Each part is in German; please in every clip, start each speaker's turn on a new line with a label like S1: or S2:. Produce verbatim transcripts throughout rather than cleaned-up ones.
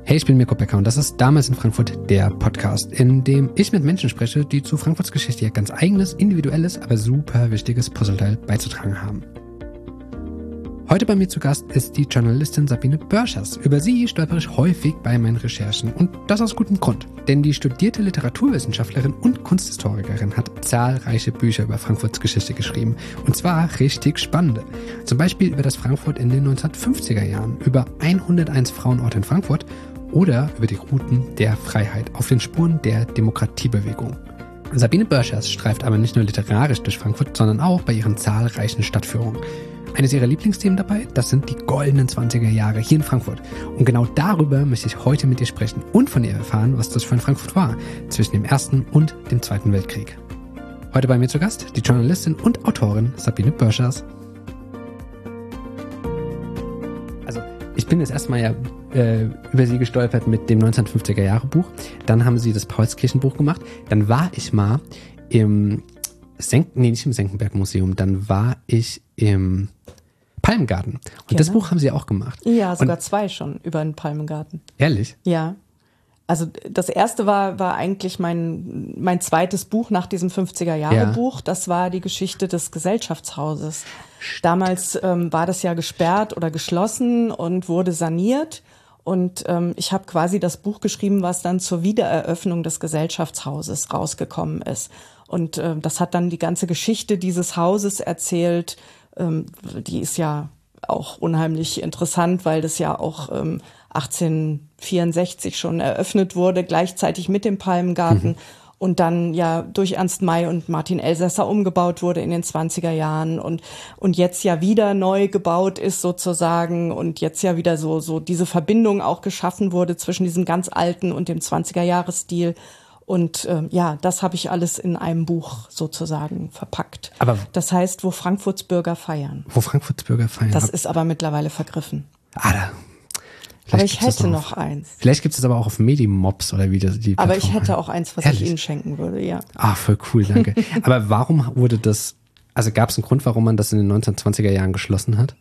S1: Hey, ich bin Mirko Becker und das ist Damals in Frankfurt, der Podcast, in dem ich mit Menschen spreche, die zu Frankfurts Geschichte ihr ganz eigenes, individuelles, aber super wichtiges Puzzleteil beizutragen haben. Heute bei mir zu Gast ist die Journalistin Sabine Börschers. Über sie stolpere ich häufig bei meinen Recherchen und das aus gutem Grund. Denn die studierte Literaturwissenschaftlerin und Kunsthistorikerin hat zahlreiche Bücher über Frankfurts Geschichte geschrieben. Und zwar richtig spannende. Zum Beispiel über das Frankfurt in den neunzehnhundertfünfziger Jahren, über hunderteins Frauenorte in Frankfurt oder über die Routen der Freiheit auf den Spuren der Demokratiebewegung. Sabine Börschers streift aber nicht nur literarisch durch Frankfurt, sondern auch bei ihren zahlreichen Stadtführungen. Eines ihrer Lieblingsthemen dabei, das sind die goldenen zwanziger Jahre hier in Frankfurt. Und genau darüber möchte ich heute mit ihr sprechen und von ihr erfahren, was das für ein Frankfurt war, zwischen dem Ersten und dem Zweiten Weltkrieg. Heute bei mir zu Gast die Journalistin und Autorin Sabine Börschers. Also ich bin jetzt erstmal ja äh, über sie gestolpert mit dem neunzehnhundertfünfziger Jahre Buch. Dann haben sie das Paulskirchenbuch gemacht. Dann war ich mal im Senk, nee, nicht im Senckenberg-Museum, dann war ich im Palmengarten. Und genau. Das Buch haben sie auch gemacht.
S2: Ja, sogar und, zwei schon über den Palmengarten.
S1: Ehrlich?
S2: Ja. Also das erste war war eigentlich mein mein zweites Buch nach diesem fünfziger-Jahre-Buch. Ja. Das war die Geschichte des Gesellschaftshauses. Damals ähm, war das ja gesperrt oder geschlossen und wurde saniert. Und ähm, ich habe quasi das Buch geschrieben, was dann zur Wiedereröffnung des Gesellschaftshauses rausgekommen ist. Und äh, das hat dann die ganze Geschichte dieses Hauses erzählt. Ähm, die ist ja auch unheimlich interessant, weil das ja auch ähm, achtzehnhundertvierundsechzig schon eröffnet wurde, gleichzeitig mit dem Palmengarten. Mhm. Und dann ja durch Ernst May und Martin Elsässer umgebaut wurde in den zwanziger Jahren und und jetzt ja wieder neu gebaut ist sozusagen und jetzt ja wieder so so diese Verbindung auch geschaffen wurde zwischen diesem ganz alten und dem zwanziger-Jahres-Stil. Und äh, ja, das habe ich alles in einem Buch sozusagen verpackt. Aber das heißt, wo Frankfurts Bürger feiern.
S1: Wo Frankfurts Bürger feiern.
S2: Das ist aber mittlerweile vergriffen.
S1: Ah, da.
S2: Aber ich hätte noch eins.
S1: Vielleicht gibt es aber auch auf Medimobs oder wie das die
S2: Aber ich hätte auch eins, was Ehrlich? ich Ihnen schenken würde, ja.
S1: Ah, voll cool, danke. Aber warum wurde das, also gab es einen Grund, warum man das in den neunzehnhundertzwanziger Jahren geschlossen hat?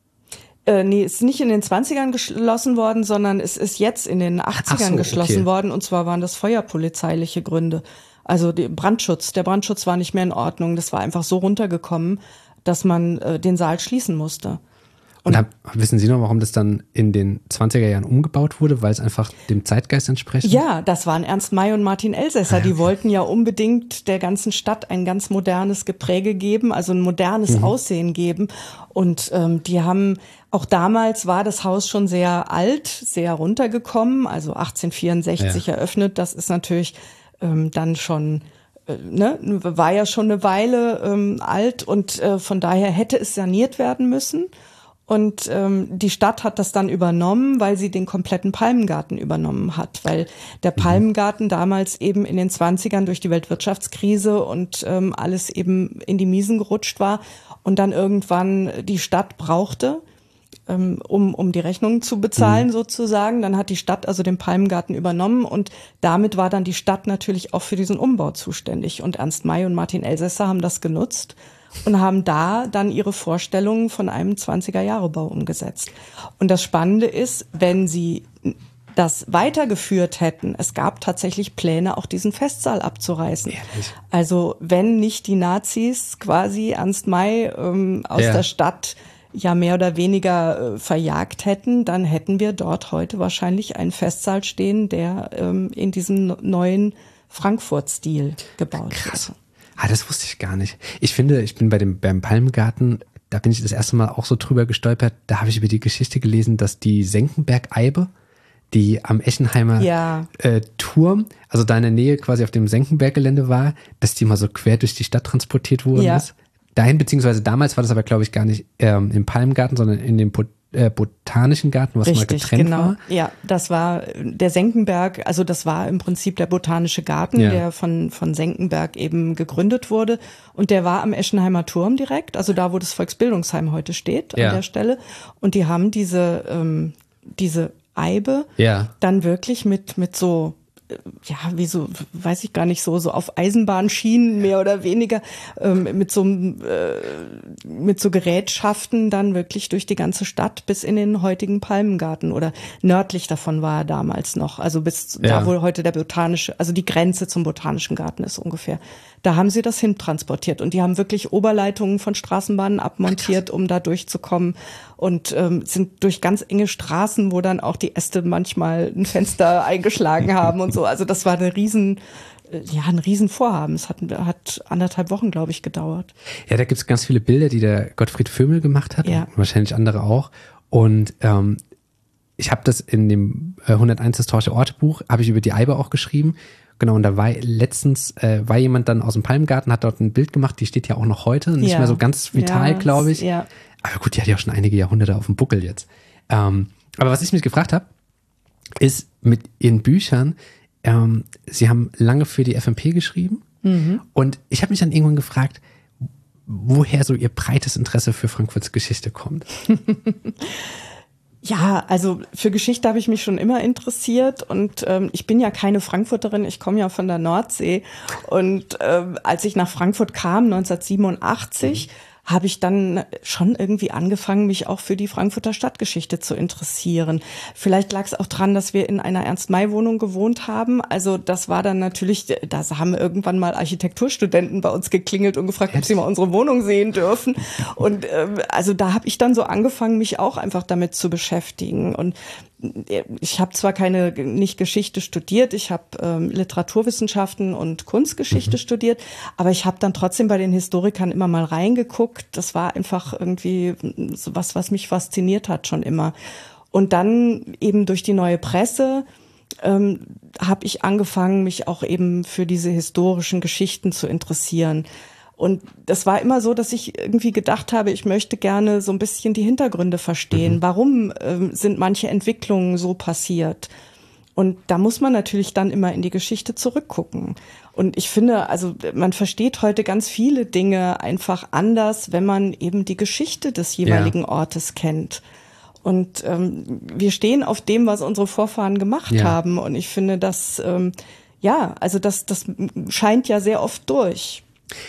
S2: Äh, nee, es ist nicht in den zwanzigern geschlossen worden, sondern es ist jetzt in den achtzigern so, geschlossen okay. worden. Und zwar waren das feuerpolizeiliche Gründe. Also der Brandschutz. Der Brandschutz war nicht mehr in Ordnung. Das war einfach so runtergekommen, dass man äh, den Saal schließen musste.
S1: Und, und hab, wissen Sie noch, warum das dann in den zwanziger Jahren umgebaut wurde? Weil es einfach dem Zeitgeist entspricht?
S2: Ja, das waren Ernst May und Martin Elsässer. Ah, ja. Die wollten ja unbedingt der ganzen Stadt ein ganz modernes Gepräge geben, also ein modernes mhm. Aussehen geben. Und ähm, die haben, auch damals war das Haus schon sehr alt, sehr runtergekommen, also achtzehnhundertvierundsechzig ja. eröffnet. Das ist natürlich ähm, dann schon... Ne, war ja schon eine Weile ähm, alt und äh, von daher hätte es saniert werden müssen. Und ähm, die Stadt hat das dann übernommen, weil sie den kompletten Palmengarten übernommen hat, weil der Palmengarten damals eben in den zwanzigern durch die Weltwirtschaftskrise und ähm, alles eben in die Miesen gerutscht war und dann irgendwann die Stadt brauchte, ähm, um um die Rechnungen zu bezahlen mhm. sozusagen. Dann hat die Stadt also den Palmengarten übernommen und damit war dann die Stadt natürlich auch für diesen Umbau zuständig. Und Ernst May und Martin Elsässer haben das genutzt und haben da dann ihre Vorstellungen von einem zwanziger-Jahre-Bau umgesetzt. Und das Spannende ist, wenn sie das weitergeführt hätten, es gab tatsächlich Pläne, auch diesen Festsaal abzureißen. Ehrlich? Also wenn nicht die Nazis quasi Ernst May ähm, aus ja. der Stadt ja mehr oder weniger äh, verjagt hätten, dann hätten wir dort heute wahrscheinlich einen Festsaal stehen, der ähm, in diesem neuen Frankfurt-Stil gebaut
S1: Krass.
S2: wird.
S1: Ah, das wusste ich gar nicht. Ich finde, ich bin bei dem beim Palmengarten, da bin ich das erste Mal auch so drüber gestolpert. Da habe ich über die Geschichte gelesen, dass die Senckenberg-Eibe, die am Eschenheimer ja. äh, Turm, also da in der Nähe quasi auf dem Senckenberg-Gelände war, dass die mal so quer durch die Stadt transportiert worden ja. ist. Dahin, beziehungsweise damals war das aber, glaube ich, gar nicht ähm, im Palmengarten, sondern in dem Bot- äh, Botanischen Garten, was
S2: Richtig,
S1: mal getrennt
S2: genau.
S1: war.
S2: Ja, das war der Senckenberg, also das war im Prinzip der Botanische Garten, ja. der von von Senckenberg eben gegründet wurde. Und der war am Eschenheimer Turm direkt, also da, wo das Volksbildungsheim heute steht,
S1: ja.
S2: an der Stelle. Und die haben diese, ähm, diese Eibe ja. dann wirklich mit mit so ja, wie so, weiß ich gar nicht, so, so auf Eisenbahnschienen mehr oder weniger, ähm, mit so, äh, mit so Gerätschaften dann wirklich durch die ganze Stadt bis in den heutigen Palmengarten oder nördlich davon war er damals noch, also bis ja. da, wo heute der botanische, also die Grenze zum Botanischen Garten ist ungefähr. Da haben sie das hintransportiert und die haben wirklich Oberleitungen von Straßenbahnen abmontiert, um da durchzukommen und ähm, sind durch ganz enge Straßen, wo dann auch die Äste manchmal ein Fenster eingeschlagen haben und so. Also das war eine riesen, ja, ein Riesenvorhaben. Es hat, hat anderthalb Wochen, glaube ich, gedauert.
S1: Ja, da gibt's ganz viele Bilder, die der Gottfried Vömel gemacht hat,
S2: ja.
S1: wahrscheinlich andere auch. Und ähm, ich habe das in dem äh, hunderteins Historische Orte-Buch, habe ich über die Eibe auch geschrieben. Genau, und da war letztens, äh, war jemand dann aus dem Palmgarten, hat dort ein Bild gemacht, die steht ja auch noch heute, nicht
S2: ja.
S1: mehr so ganz vital,
S2: ja,
S1: glaube ich.
S2: Ja.
S1: Aber gut, die hat ja auch schon einige Jahrhunderte auf dem Buckel jetzt. Ähm, aber was ich mich gefragt habe, ist mit ihren Büchern, ähm, sie haben lange für die F M P geschrieben mhm. und ich habe mich dann irgendwann gefragt, woher so ihr breites Interesse für Frankfurts Geschichte kommt.
S2: Ja, also für Geschichte habe ich mich schon immer interessiert und ähm, ich bin ja keine Frankfurterin, ich komme ja von der Nordsee und ähm, als ich nach Frankfurt kam, neunzehnhundertsiebenundachtzig, mhm. habe ich dann schon irgendwie angefangen, mich auch für die Frankfurter Stadtgeschichte zu interessieren. Vielleicht lag es auch dran, dass wir in einer Ernst-May-Wohnung gewohnt haben. Also das war dann natürlich, da haben irgendwann mal Architekturstudenten bei uns geklingelt und gefragt, ob sie mal unsere Wohnung sehen dürfen. Und ähm, also da habe ich dann so angefangen, mich auch einfach damit zu beschäftigen. Und ich habe zwar keine, nicht Geschichte studiert, ich habe ähm, Literaturwissenschaften und Kunstgeschichte mhm. studiert, aber ich habe dann trotzdem bei den Historikern immer mal reingeguckt. Das war einfach irgendwie so was, was mich fasziniert hat schon immer. Und dann eben durch die Neue Presse ähm, habe ich angefangen, mich auch eben für diese historischen Geschichten zu interessieren. Und das war immer so, dass ich irgendwie gedacht habe, ich möchte gerne so ein bisschen die Hintergründe verstehen. Mhm. Warum ähm, sind manche Entwicklungen so passiert? Und da muss man natürlich dann immer in die Geschichte zurückgucken. Und ich finde, also man versteht heute ganz viele Dinge einfach anders, wenn man eben die Geschichte des jeweiligen ja. Ortes kennt. Und ähm, wir stehen auf dem, was unsere Vorfahren gemacht ja. haben. Und ich finde, das, ähm, ja, also das, das scheint ja sehr oft durch.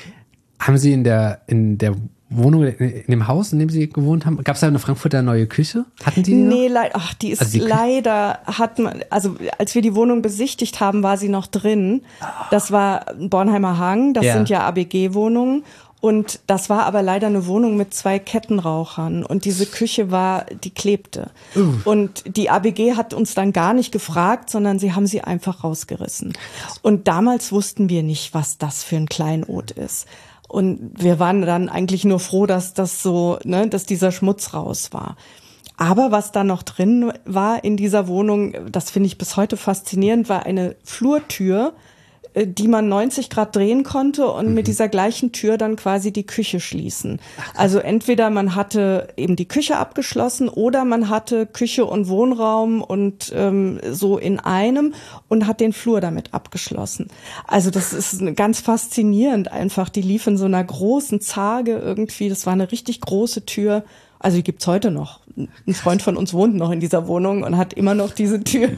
S1: Haben Sie in der, in der Wohnung, in dem Haus, in dem Sie gewohnt haben, gab es da eine Frankfurter neue Küche? Hatten die die
S2: Nee,
S1: noch?
S2: le- ach, die ist
S1: also die
S2: leider, hat man, also als wir die Wohnung besichtigt haben, war sie noch drin. Das war Bornheimer Hang, das ja. sind ja A B G-Wohnungen. Und das war aber leider eine Wohnung mit zwei Kettenrauchern. Und diese Küche war, die klebte. Uh. Und die A B G hat uns dann gar nicht gefragt, sondern sie haben sie einfach rausgerissen. Und damals wussten wir nicht, was das für ein Kleinod ist. Und wir waren dann eigentlich nur froh, dass das so, ne, dass dieser Schmutz raus war. Aber was da noch drin war in dieser Wohnung, das finde ich bis heute faszinierend, war eine Flurtür, die man neunzig Grad drehen konnte und mhm. mit dieser gleichen Tür dann quasi die Küche schließen. Also entweder man hatte eben die Küche abgeschlossen oder man hatte Küche und Wohnraum und ähm, so in einem und hat den Flur damit abgeschlossen. Also das ist ganz faszinierend einfach. Die lief in so einer großen Zarge irgendwie. Das war eine richtig große Tür. Also die gibt's heute noch. Ein Freund von uns wohnt noch in dieser Wohnung und hat immer noch diese Tür.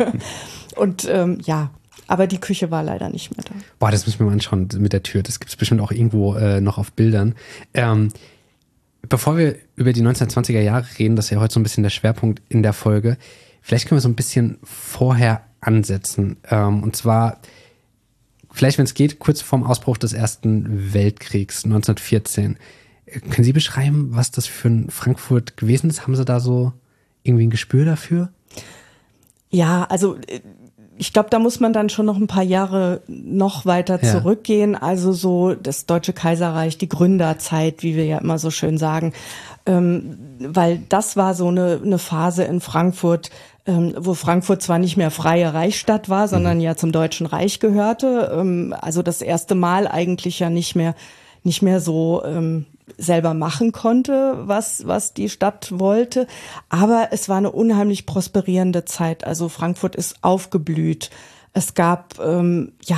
S2: Und ähm, ja, aber die Küche war leider nicht mehr da.
S1: Boah, das müssen wir mal anschauen mit der Tür. Das gibt es bestimmt auch irgendwo äh, noch auf Bildern. Ähm, bevor wir über die neunzehnhundertzwanziger Jahre reden, das ist ja heute so ein bisschen der Schwerpunkt in der Folge, vielleicht können wir so ein bisschen vorher ansetzen. Ähm, und zwar, vielleicht, wenn es geht, kurz vorm Ausbruch des Ersten Weltkriegs neunzehnhundertvierzehn. Können Sie beschreiben, was das für ein Frankfurt gewesen ist? Haben Sie da so irgendwie ein Gespür dafür?
S2: Ja, also ich glaube, da muss man dann schon noch ein paar Jahre noch weiter ja. zurückgehen. Also so das Deutsche Kaiserreich, die Gründerzeit, wie wir ja immer so schön sagen. Ähm, weil das war so eine, eine Phase in Frankfurt, ähm, wo Frankfurt zwar nicht mehr freie Reichsstadt war, sondern mhm. ja zum Deutschen Reich gehörte. Ähm, also das erste Mal eigentlich ja nicht mehr, nicht mehr so ähm, selber machen konnte, was was die Stadt wollte. Aber es war eine unheimlich prosperierende Zeit. Also Frankfurt ist aufgeblüht. Es gab ähm, ja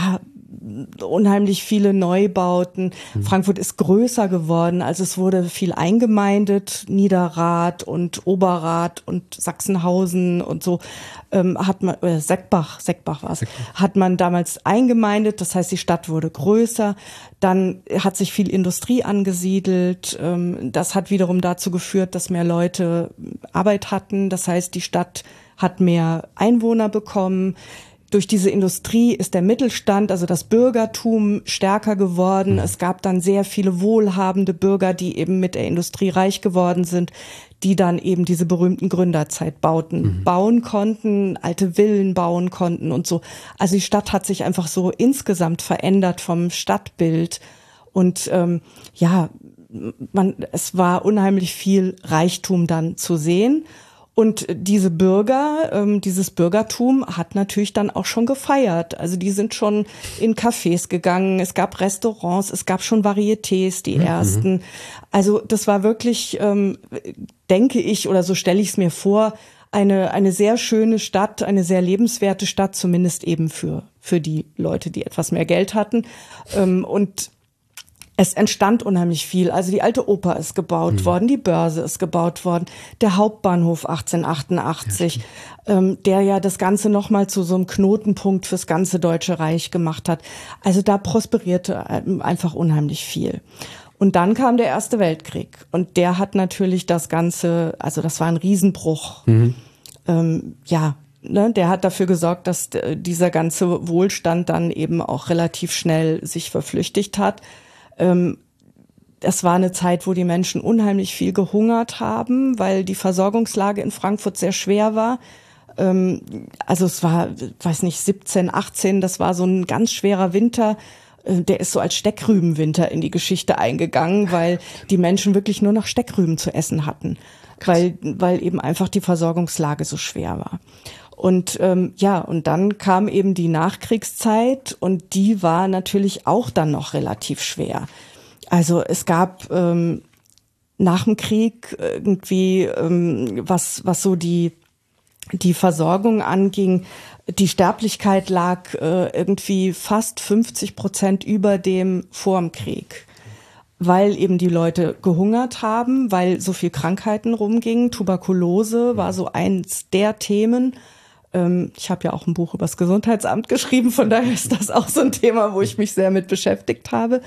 S2: unheimlich viele Neubauten. Mhm. Frankfurt ist größer geworden, also es wurde viel eingemeindet, Niederrad und Oberrad und Sachsenhausen und so ähm, hat man, äh, Seckbach, Seckbach war es, hat man damals eingemeindet, das heißt die Stadt wurde größer, dann hat sich viel Industrie angesiedelt, ähm, das hat wiederum dazu geführt, dass mehr Leute Arbeit hatten, das heißt die Stadt hat mehr Einwohner bekommen. Durch diese Industrie ist der Mittelstand, also das Bürgertum, stärker geworden. Mhm. Es gab dann sehr viele wohlhabende Bürger, die eben mit der Industrie reich geworden sind, die dann eben diese berühmten Gründerzeitbauten mhm. bauen konnten, alte Villen bauen konnten und so. Also die Stadt hat sich einfach so insgesamt verändert vom Stadtbild. Und ähm, ja, man, es war unheimlich viel Reichtum dann zu sehen. Und diese Bürger, ähm, dieses Bürgertum hat natürlich dann auch schon gefeiert. Also die sind schon in Cafés gegangen, es gab Restaurants, es gab schon Varietés, die mhm. ersten. Also das war wirklich, ähm, denke ich, oder so stelle ich es mir vor, eine eine sehr schöne Stadt, eine sehr lebenswerte Stadt, zumindest eben für für die Leute, die etwas mehr Geld hatten. Ähm, und es entstand unheimlich viel. Also die Alte Oper ist gebaut mhm. worden, die Börse ist gebaut worden, der Hauptbahnhof achtzehnhundertachtundachtzig, ja, ähm, der ja das Ganze nochmal zu so einem Knotenpunkt fürs ganze Deutsche Reich gemacht hat. Also da prosperierte einfach unheimlich viel. Und dann kam der Erste Weltkrieg und der hat natürlich das Ganze, also das war ein Riesenbruch. Mhm. Ähm, ja, ne, der hat dafür gesorgt, dass d- dieser ganze Wohlstand dann eben auch relativ schnell sich verflüchtigt hat. Es war eine Zeit, wo die Menschen unheimlich viel gehungert haben, weil die Versorgungslage in Frankfurt sehr schwer war. Also es war, weiß nicht, siebzehn, achtzehn, das war so ein ganz schwerer Winter. Der ist so als Steckrübenwinter in die Geschichte eingegangen, weil die Menschen wirklich nur noch Steckrüben zu essen hatten, weil, weil eben einfach die Versorgungslage so schwer war. Und ähm, ja, und dann kam eben die Nachkriegszeit und die war natürlich auch dann noch relativ schwer. Also es gab ähm, nach dem Krieg irgendwie, ähm, was was so die die Versorgung anging, die Sterblichkeit lag äh, irgendwie fast fünfzig Prozent über dem vorm Krieg. Weil eben die Leute gehungert haben, weil so viel Krankheiten rumgingen. Tuberkulose war so eins der Themen. Ich habe ja auch ein Buch über das Gesundheitsamt geschrieben, von daher ist das auch so ein Thema, wo ich mich sehr mit beschäftigt habe.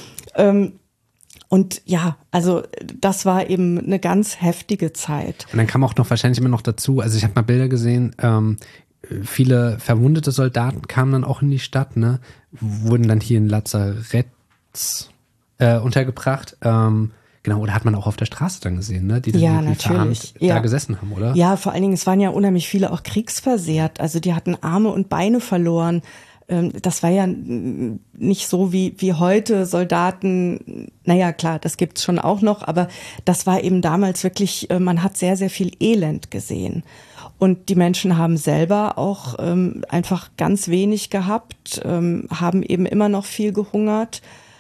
S2: Und ja, also das war eben eine ganz heftige Zeit.
S1: Und dann kam auch noch wahrscheinlich immer noch dazu, also ich habe mal Bilder gesehen, ähm, viele verwundete Soldaten kamen dann auch in die Stadt, ne, wurden dann hier in Lazaretts äh, untergebracht. Ähm, Genau, oder hat man auch auf der Straße dann gesehen, ne? Die dann
S2: ja,
S1: irgendwie verarmt
S2: ja.
S1: da gesessen haben, oder?
S2: Ja, vor allen Dingen, es waren ja unheimlich viele auch kriegsversehrt. Also die hatten Arme und Beine verloren. Das war ja nicht so wie wie heute Soldaten. Naja, klar, das gibt's schon auch noch, aber das war eben damals wirklich, man hat sehr, sehr viel Elend gesehen. Und die Menschen haben selber auch ähm, einfach ganz wenig gehabt, ähm, haben eben immer noch viel gehungert.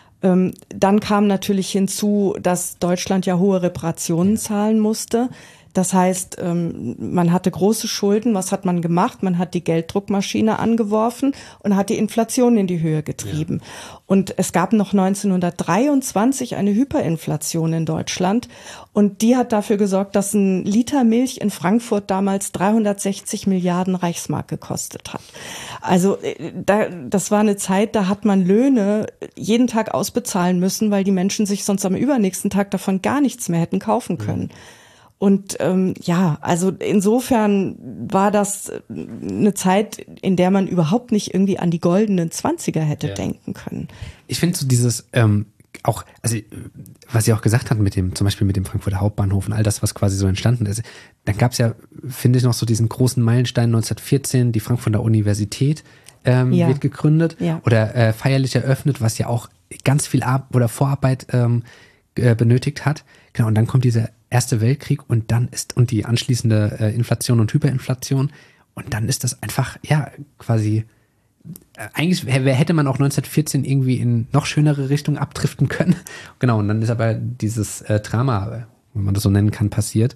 S2: Dann kam natürlich hinzu, dass Deutschland ja hohe Reparationen zahlen musste. Das heißt, man hatte große Schulden. Was hat man gemacht? Man hat die Gelddruckmaschine angeworfen und hat die Inflation in die Höhe getrieben. Ja. Und es gab noch neunzehnhundertdreiundzwanzig eine Hyperinflation in Deutschland. Und die hat dafür gesorgt, dass ein Liter Milch in Frankfurt damals dreihundertsechzig Milliarden Reichsmark gekostet hat. Also da, das war eine Zeit, da hat man Löhne jeden Tag ausbezahlen müssen, weil die Menschen sich sonst am übernächsten Tag davon gar nichts mehr hätten kaufen können. Ja. Und ähm, ja, also insofern war das eine Zeit, in der man überhaupt nicht irgendwie an die goldenen Zwanziger hätte ja. denken können.
S1: Ich finde so dieses ähm, auch, also was Sie auch gesagt hatten mit dem, zum Beispiel mit dem Frankfurter Hauptbahnhof und all das, was quasi so entstanden ist, dann gab es ja, finde ich, noch so diesen großen Meilenstein neunzehnhundertvierzehn, die Frankfurter Universität ähm, ja. wird gegründet ja. oder äh, feierlich eröffnet, was ja auch ganz viel Ar- oder Vorarbeit ähm, äh, benötigt hat. Genau, und dann kommt dieser Erste Weltkrieg und dann ist, und die anschließende äh, Inflation und Hyperinflation und dann ist das einfach, ja, quasi, äh, eigentlich hätte man auch neunzehnhundertvierzehn irgendwie in noch schönere Richtung abdriften können. Genau, und dann ist aber dieses äh, Drama, wenn man das so nennen kann, passiert.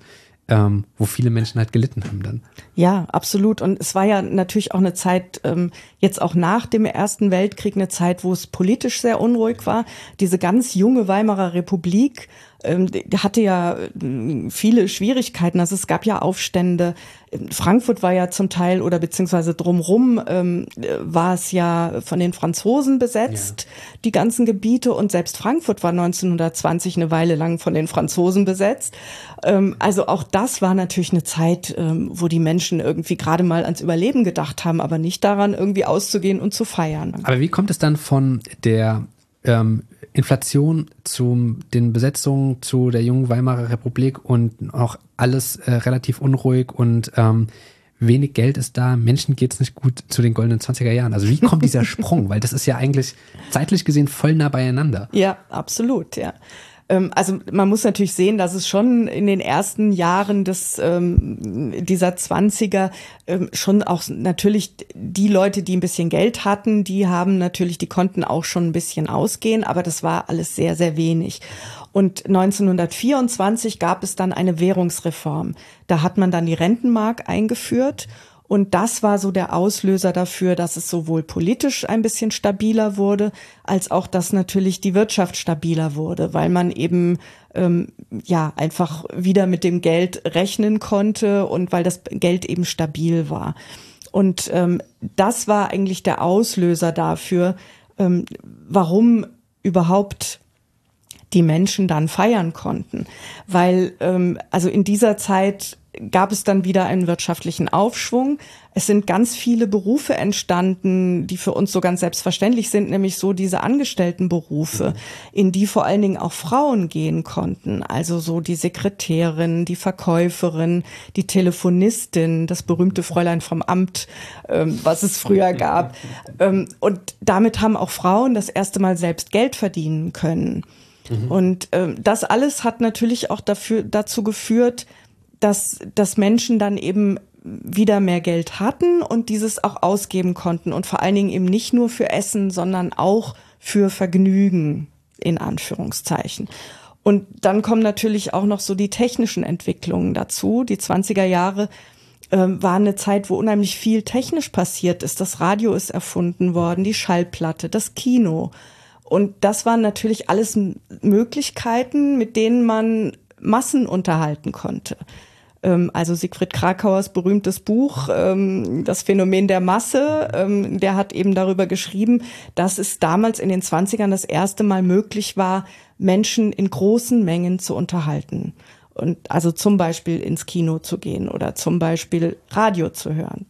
S1: ähm, wo viele Menschen halt gelitten haben dann.
S2: Ja, absolut. Und es war ja natürlich auch eine Zeit, ähm, jetzt auch nach dem Ersten Weltkrieg, eine Zeit, wo es politisch sehr unruhig war. Diese ganz junge Weimarer Republik, ähm, die hatte ja äh, viele Schwierigkeiten. Also es gab ja Aufstände. Frankfurt war ja zum Teil oder beziehungsweise drumrum ähm, war es ja von den Franzosen besetzt, ja. die ganzen Gebiete. Und selbst Frankfurt war neunzehnhundertzwanzig eine Weile lang von den Franzosen besetzt. Ähm, also auch das war natürlich eine Zeit, ähm, wo die Menschen irgendwie gerade mal ans Überleben gedacht haben, aber nicht daran, irgendwie auszugehen und zu feiern.
S1: Aber wie kommt es dann von der ähm, Inflation zu den Besetzungen, zu der jungen Weimarer Republik und auch alles äh, relativ unruhig und ähm, wenig Geld ist da, Menschen geht's nicht gut, zu den goldenen zwanziger Jahren? Also wie kommt dieser Sprung? Weil das ist ja eigentlich zeitlich gesehen voll nah beieinander.
S2: Ja, absolut, ja. Also man muss natürlich sehen, dass es schon in den ersten Jahren des ähm, dieser Zwanziger ähm, schon auch natürlich die Leute, die ein bisschen Geld hatten, die haben natürlich, die konnten auch schon ein bisschen ausgehen, aber das war alles sehr, sehr wenig. Und neunzehnhundertvierundzwanzig gab es dann eine Währungsreform. Da hat man dann die Rentenmark eingeführt. Und das war so der Auslöser dafür, dass es sowohl politisch ein bisschen stabiler wurde, als auch, dass natürlich die Wirtschaft stabiler wurde, weil man eben ähm, ja einfach wieder mit dem Geld rechnen konnte und weil das Geld eben stabil war. Und ähm, das war eigentlich der Auslöser dafür, ähm, warum überhaupt die Menschen dann feiern konnten. Weil ähm, also in dieser Zeit gab es dann wieder einen wirtschaftlichen Aufschwung. Es sind ganz viele Berufe entstanden, die für uns so ganz selbstverständlich sind, nämlich so diese Angestelltenberufe, in die vor allen Dingen auch Frauen gehen konnten. Also so die Sekretärin, die Verkäuferin, die Telefonistin, das berühmte Fräulein vom Amt, ähm, was es früher gab. Ähm, und damit haben auch Frauen das erste Mal selbst Geld verdienen können. Mhm. Und ähm, das alles hat natürlich auch dafür, dazu geführt, dass, dass Menschen dann eben wieder mehr Geld hatten und dieses auch ausgeben konnten und vor allen Dingen eben nicht nur für Essen, sondern auch für Vergnügen, in Anführungszeichen. Und dann kommen natürlich auch noch so die technischen Entwicklungen dazu. Die zwanziger Jahre äh, waren eine Zeit, wo unheimlich viel technisch passiert ist. Das Radio ist erfunden worden, die Schallplatte, das Kino. Und das waren natürlich alles Möglichkeiten, mit denen man Massen unterhalten konnte. Also Siegfried Krakauers berühmtes Buch, Das Phänomen der Masse, der hat eben darüber geschrieben, dass es damals in den zwanzigern das erste Mal möglich war, Menschen in großen Mengen zu unterhalten. Und also zum Beispiel ins Kino zu gehen oder zum Beispiel Radio zu hören.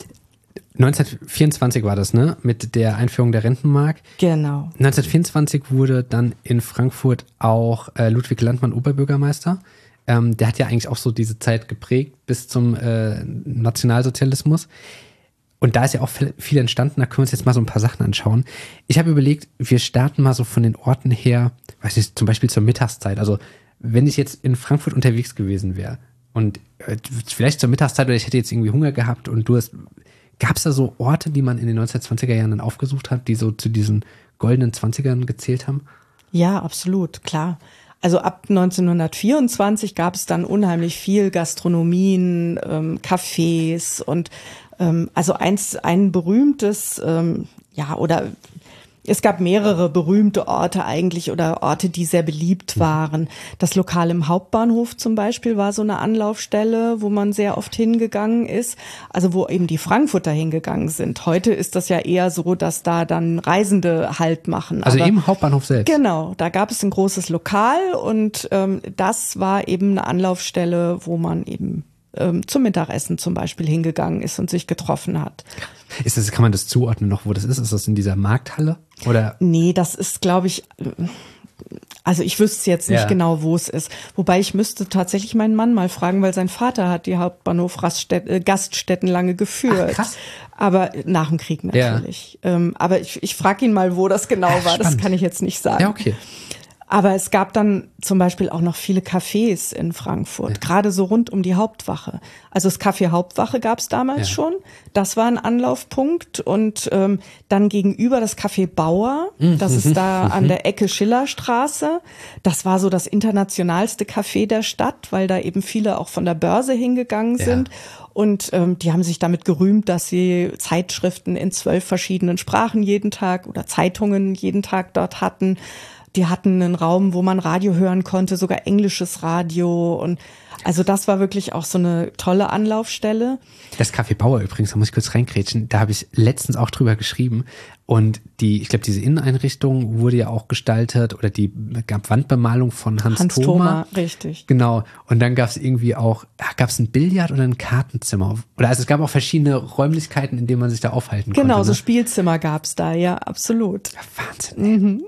S1: neunzehnhundertvierundzwanzig war das, ne? Mit der Einführung der Rentenmark.
S2: Genau.
S1: neunzehnhundertvierundzwanzig wurde dann in Frankfurt auch äh, Ludwig Landmann Oberbürgermeister. Ähm, der hat ja eigentlich auch so diese Zeit geprägt bis zum äh, Nationalsozialismus. Und da ist ja auch viel entstanden. Da können wir uns jetzt mal so ein paar Sachen anschauen. Ich habe überlegt, wir starten mal so von den Orten her, weiß nicht, zum Beispiel zur Mittagszeit. Also wenn ich jetzt in Frankfurt unterwegs gewesen wäre und äh, vielleicht zur Mittagszeit oder ich hätte jetzt irgendwie Hunger gehabt und du hast... Gab es da so Orte, die man in den neunzehnhundertzwanziger Jahren dann aufgesucht hat, die so zu diesen goldenen Zwanzigern gezählt haben?
S2: Ja, absolut, klar. Also ab neunzehnhundertvierundzwanzig gab es dann unheimlich viel Gastronomien, ähm, Cafés und ähm, also eins, ein berühmtes, ähm, ja, oder es gab mehrere berühmte Orte eigentlich oder Orte, die sehr beliebt waren. Das Lokal im Hauptbahnhof zum Beispiel war so eine Anlaufstelle, wo man sehr oft hingegangen ist, also wo eben die Frankfurter hingegangen sind. Heute ist das ja eher so, dass da dann Reisende Halt machen.
S1: Also
S2: Aber
S1: im Hauptbahnhof selbst?
S2: Genau, da gab es ein großes Lokal und ähm, das war eben eine Anlaufstelle, wo man eben ähm, zum Mittagessen zum Beispiel hingegangen ist und sich getroffen hat.
S1: Ist das, kann man das zuordnen noch, wo das ist? Ist das in dieser Markthalle? Oder?
S2: Nee, das ist, glaube ich, also ich wüsste jetzt nicht ja. genau, wo es ist. Wobei ich müsste tatsächlich meinen Mann mal fragen, weil sein Vater hat die Hauptbahnhof-Gaststätten lange geführt. Ach, krass. Aber nach dem Krieg natürlich. Ja. Ähm, aber ich, ich frage ihn mal, wo das genau Ach, war. Spannend. Das kann ich jetzt nicht sagen.
S1: Ja, okay.
S2: Aber es gab dann zum Beispiel auch noch viele Cafés in Frankfurt, ja. gerade so rund um die Hauptwache. Also das Café Hauptwache gab es damals ja. schon. Das war ein Anlaufpunkt. Und ähm, dann gegenüber das Café Bauer, das ist da an der Ecke Schillerstraße. Das war so das internationalste Café der Stadt, weil da eben viele auch von der Börse hingegangen sind. Ja. Und ähm, die haben sich damit gerühmt, dass sie Zeitschriften in zwölf verschiedenen Sprachen jeden Tag oder Zeitungen jeden Tag dort hatten. Die hatten einen Raum, wo man Radio hören konnte, sogar englisches Radio. Und also das war wirklich auch so eine tolle Anlaufstelle.
S1: Das Café Bauer übrigens, da muss ich kurz reingrätschen, da habe ich letztens auch drüber geschrieben. Und die, ich glaube, diese Inneneinrichtung wurde ja auch gestaltet oder die gab Wandbemalung von Hans,
S2: Hans
S1: Thoma.
S2: Thoma, richtig.
S1: Genau. Und dann gab es irgendwie auch, gab es ein Billard oder ein Kartenzimmer? Oder also es gab auch verschiedene Räumlichkeiten, in denen man sich da aufhalten
S2: genau,
S1: konnte.
S2: Genau, so
S1: ne?
S2: Spielzimmer gab es da, ja, absolut.
S1: Ja, Wahnsinn. Ey.
S2: Mhm.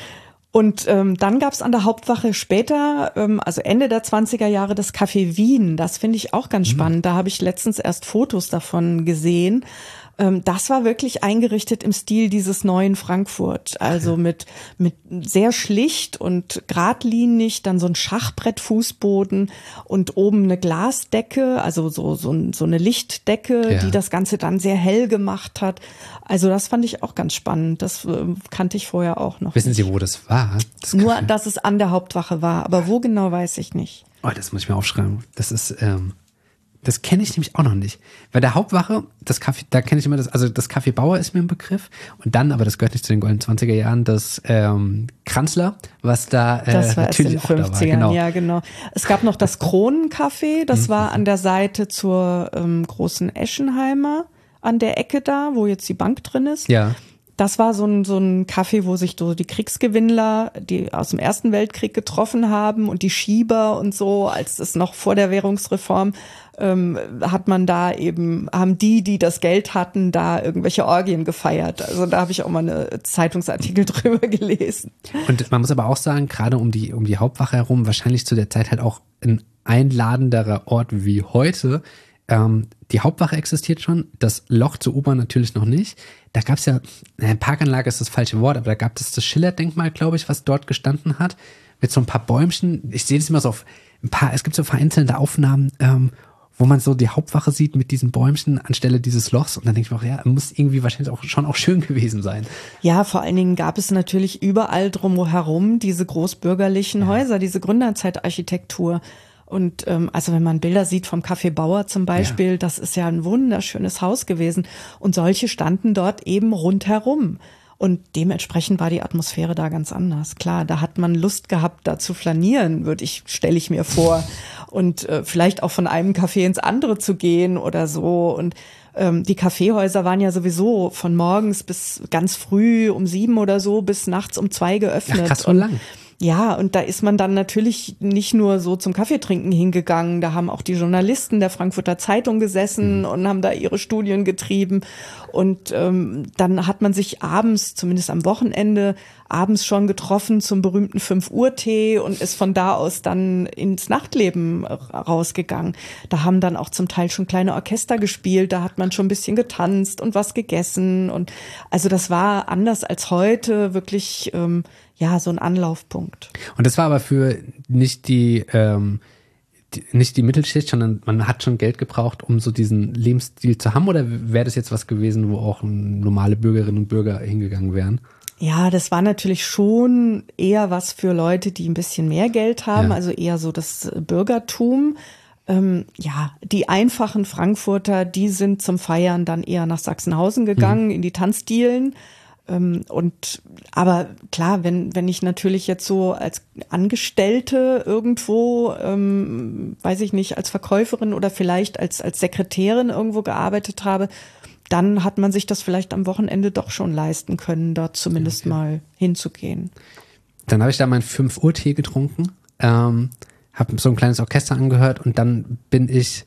S2: Und ähm, dann gab es an der Hauptwache später, ähm, also Ende der zwanziger Jahre, das Café Wien. Das finde ich auch ganz mhm. spannend. Da habe ich letztens erst Fotos davon gesehen. Ähm, das war wirklich eingerichtet im Stil dieses neuen Frankfurt. Also okay. mit mit sehr schlicht und geradlinig, dann so ein Schachbrettfußboden und oben eine Glasdecke, also so so, so eine Lichtdecke, ja. die das Ganze dann sehr hell gemacht hat. Also das fand ich auch ganz spannend. Das äh, kannte ich vorher auch noch
S1: Wissen
S2: nicht.
S1: Sie, wo das war? Das
S2: Nur, dass es an der Hauptwache war. Aber wo genau, weiß ich nicht.
S1: Oh, das muss ich mir aufschreiben. Das ist, ähm, das kenne ich nämlich auch noch nicht. Bei der Hauptwache, das Café, da kenne ich immer das, also das Café Bauer ist mir ein Begriff. Und dann, aber das gehört nicht zu den goldenen zwanziger Jahren, das ähm, Kranzler, was da äh,
S2: das war
S1: natürlich
S2: erst in den fünfzigern,
S1: auch da war. Genau.
S2: Ja, genau. Es gab noch das Kronencafé, das mhm. war an der Seite zur ähm, großen Eschenheimer, an der Ecke da, wo jetzt die Bank drin ist.
S1: Ja.
S2: Das war so ein, so ein Café, wo sich so die Kriegsgewinnler, die aus dem Ersten Weltkrieg getroffen haben und die Schieber und so, als es noch vor der Währungsreform, ähm, hat man da eben, haben die, die das Geld hatten, da irgendwelche Orgien gefeiert. Also da habe ich auch mal eine Zeitungsartikel drüber gelesen.
S1: Und man muss aber auch sagen, gerade um die, um die Hauptwache herum, wahrscheinlich zu der Zeit halt auch ein einladenderer Ort wie heute. Ähm, die Hauptwache existiert schon, das Loch zur U-Bahn natürlich noch nicht. Da gab es ja, eine Parkanlage ist das falsche Wort, aber da gab es das Schiller-Denkmal, glaube ich, was dort gestanden hat, mit so ein paar Bäumchen. Ich sehe das immer so auf ein paar, es gibt so vereinzelte Aufnahmen, ähm, wo man so die Hauptwache sieht mit diesen Bäumchen anstelle dieses Lochs. Und dann denke ich mir auch, ja, muss irgendwie wahrscheinlich auch schon auch schön gewesen sein.
S2: Ja, vor allen Dingen gab es natürlich überall drumherum diese großbürgerlichen ja. Häuser, diese Gründerzeitarchitektur. Und ähm, also wenn man Bilder sieht vom Café Bauer zum Beispiel, ja. das ist ja ein wunderschönes Haus gewesen. Und solche standen dort eben rundherum. Und dementsprechend war die Atmosphäre da ganz anders. Klar, da hat man Lust gehabt, da zu flanieren, würde ich, stelle ich mir vor. Und äh, vielleicht auch von einem Café ins andere zu gehen oder so. Und ähm, die Kaffeehäuser waren ja sowieso von morgens bis ganz früh um sieben oder so bis nachts um zwei geöffnet.
S1: Ja, krass, so lang.
S2: Ja, und da ist man dann natürlich nicht nur so zum Kaffeetrinken hingegangen, da haben auch die Journalisten der Frankfurter Zeitung gesessen mhm. und haben da ihre Studien getrieben. Und ähm, dann hat man sich abends, zumindest am Wochenende, abends schon getroffen zum berühmten fünf Uhr Tee und ist von da aus dann ins Nachtleben rausgegangen. Da haben dann auch zum Teil schon kleine Orchester gespielt, da hat man schon ein bisschen getanzt und was gegessen. Und also das war anders als heute wirklich ähm, ja so ein Anlaufpunkt.
S1: Und das war aber für nicht die ähm nicht die Mittelschicht, sondern man hat schon Geld gebraucht, um so diesen Lebensstil zu haben? Oder wäre das jetzt was gewesen, wo auch normale Bürgerinnen und Bürger hingegangen wären?
S2: Ja, das war natürlich schon eher was für Leute, die ein bisschen mehr Geld haben, ja. also eher so das Bürgertum. Ähm, ja, die einfachen Frankfurter, die sind zum Feiern dann eher nach Sachsenhausen gegangen, mhm. in die Tanzdielen. Ähm, und aber klar, wenn wenn ich natürlich jetzt so als Angestellte irgendwo, ähm, weiß ich nicht, als Verkäuferin oder vielleicht als als Sekretärin irgendwo gearbeitet habe, dann hat man sich das vielleicht am Wochenende doch schon leisten können, dort zumindest okay. mal hinzugehen.
S1: Dann habe ich da meinen fünf Uhr Tee getrunken, ähm, habe so ein kleines Orchester angehört und dann bin ich,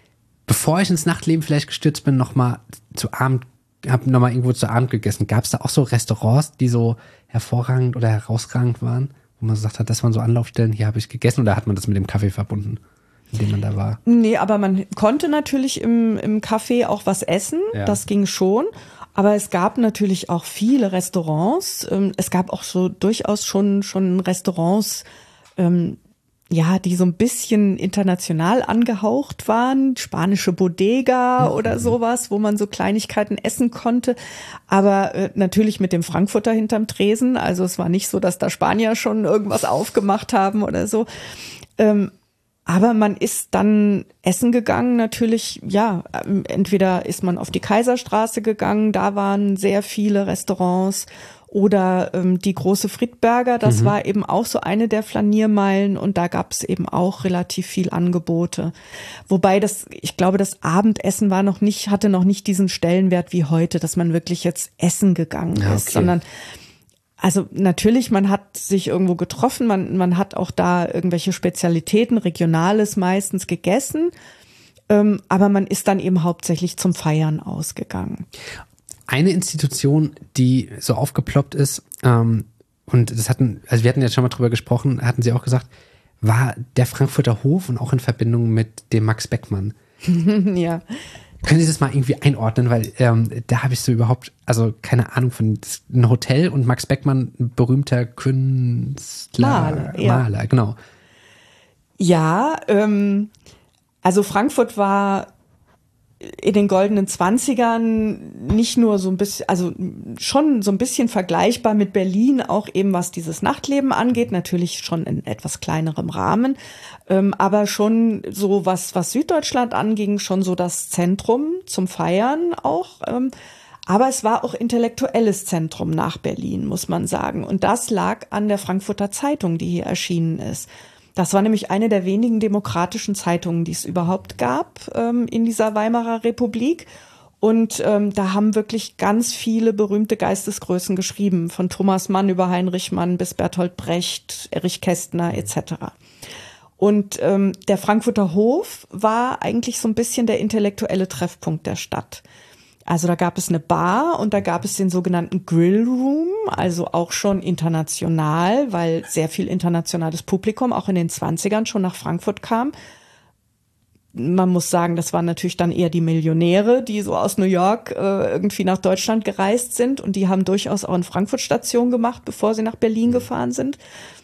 S1: bevor ich ins Nachtleben vielleicht gestürzt bin, nochmal zu Abend habe nochmal irgendwo zu Abend gegessen. Gab es da auch so Restaurants, die so hervorragend oder herausragend waren, wo man gesagt hat, das waren so Anlaufstellen, hier habe ich gegessen, oder hat man das mit dem Kaffee verbunden, in dem man da war?
S2: Nee, aber man konnte natürlich im, im Café auch was essen, ja. das ging schon. Aber es gab natürlich auch viele Restaurants. Es gab auch so durchaus schon, schon Restaurants, ähm, ja, die so ein bisschen international angehaucht waren. Spanische Bodega mhm. oder sowas, wo man so Kleinigkeiten essen konnte. Aber äh, natürlich mit dem Frankfurter hinterm Tresen. Also es war nicht so, dass da Spanier schon irgendwas aufgemacht haben oder so. Ähm, Aber man ist dann essen gegangen, natürlich, ja, entweder ist man auf die Kaiserstraße gegangen, da waren sehr viele Restaurants, oder ähm, die große Friedberger, das mhm. war eben auch so eine der Flaniermeilen, und da gab es eben auch relativ viel Angebote. Wobei das, ich glaube, das Abendessen war noch nicht, hatte noch nicht diesen Stellenwert wie heute, dass man wirklich jetzt essen gegangen
S1: ja,
S2: ist,
S1: okay.
S2: sondern also natürlich, man hat sich irgendwo getroffen, man, man hat auch da irgendwelche Spezialitäten, Regionales meistens gegessen, ähm, aber man ist dann eben hauptsächlich zum Feiern ausgegangen.
S1: Eine Institution, die so aufgeploppt ist, ähm, und das hatten, also wir hatten jetzt schon mal drüber gesprochen, hatten Sie auch gesagt, war der Frankfurter Hof und auch in Verbindung mit dem Max Beckmann.
S2: Ja.
S1: Können Sie das mal irgendwie einordnen, weil ähm, da habe ich so überhaupt, also keine Ahnung von ein Hotel und Max Beckmann, ein berühmter Künstler,
S2: Maler, ja.
S1: Maler, genau.
S2: Ja, ähm, also Frankfurt war in den goldenen Zwanzigern nicht nur so ein bisschen, also schon so ein bisschen vergleichbar mit Berlin, auch eben was dieses Nachtleben angeht, natürlich schon in etwas kleinerem Rahmen, ähm, aber schon so was, was Süddeutschland anging, schon so das Zentrum zum Feiern auch, ähm, aber es war auch intellektuelles Zentrum nach Berlin, muss man sagen, und das lag an der Frankfurter Zeitung, die hier erschienen ist. Das war nämlich eine der wenigen demokratischen Zeitungen, die es überhaupt gab ähm, in dieser Weimarer Republik. Und ähm, da haben wirklich ganz viele berühmte Geistesgrößen geschrieben, von Thomas Mann über Heinrich Mann bis Bertolt Brecht, Erich Kästner et cetera. Und ähm, der Frankfurter Hof war eigentlich so ein bisschen der intellektuelle Treffpunkt der Stadt. Also da gab es eine Bar und da gab es den sogenannten Grill Room, also auch schon international, weil sehr viel internationales Publikum auch in den zwanzigern schon nach Frankfurt kam. Man muss sagen, das waren natürlich dann eher die Millionäre, die so aus New York äh, irgendwie nach Deutschland gereist sind, und die haben durchaus auch in Frankfurt Station gemacht, bevor sie nach Berlin gefahren sind.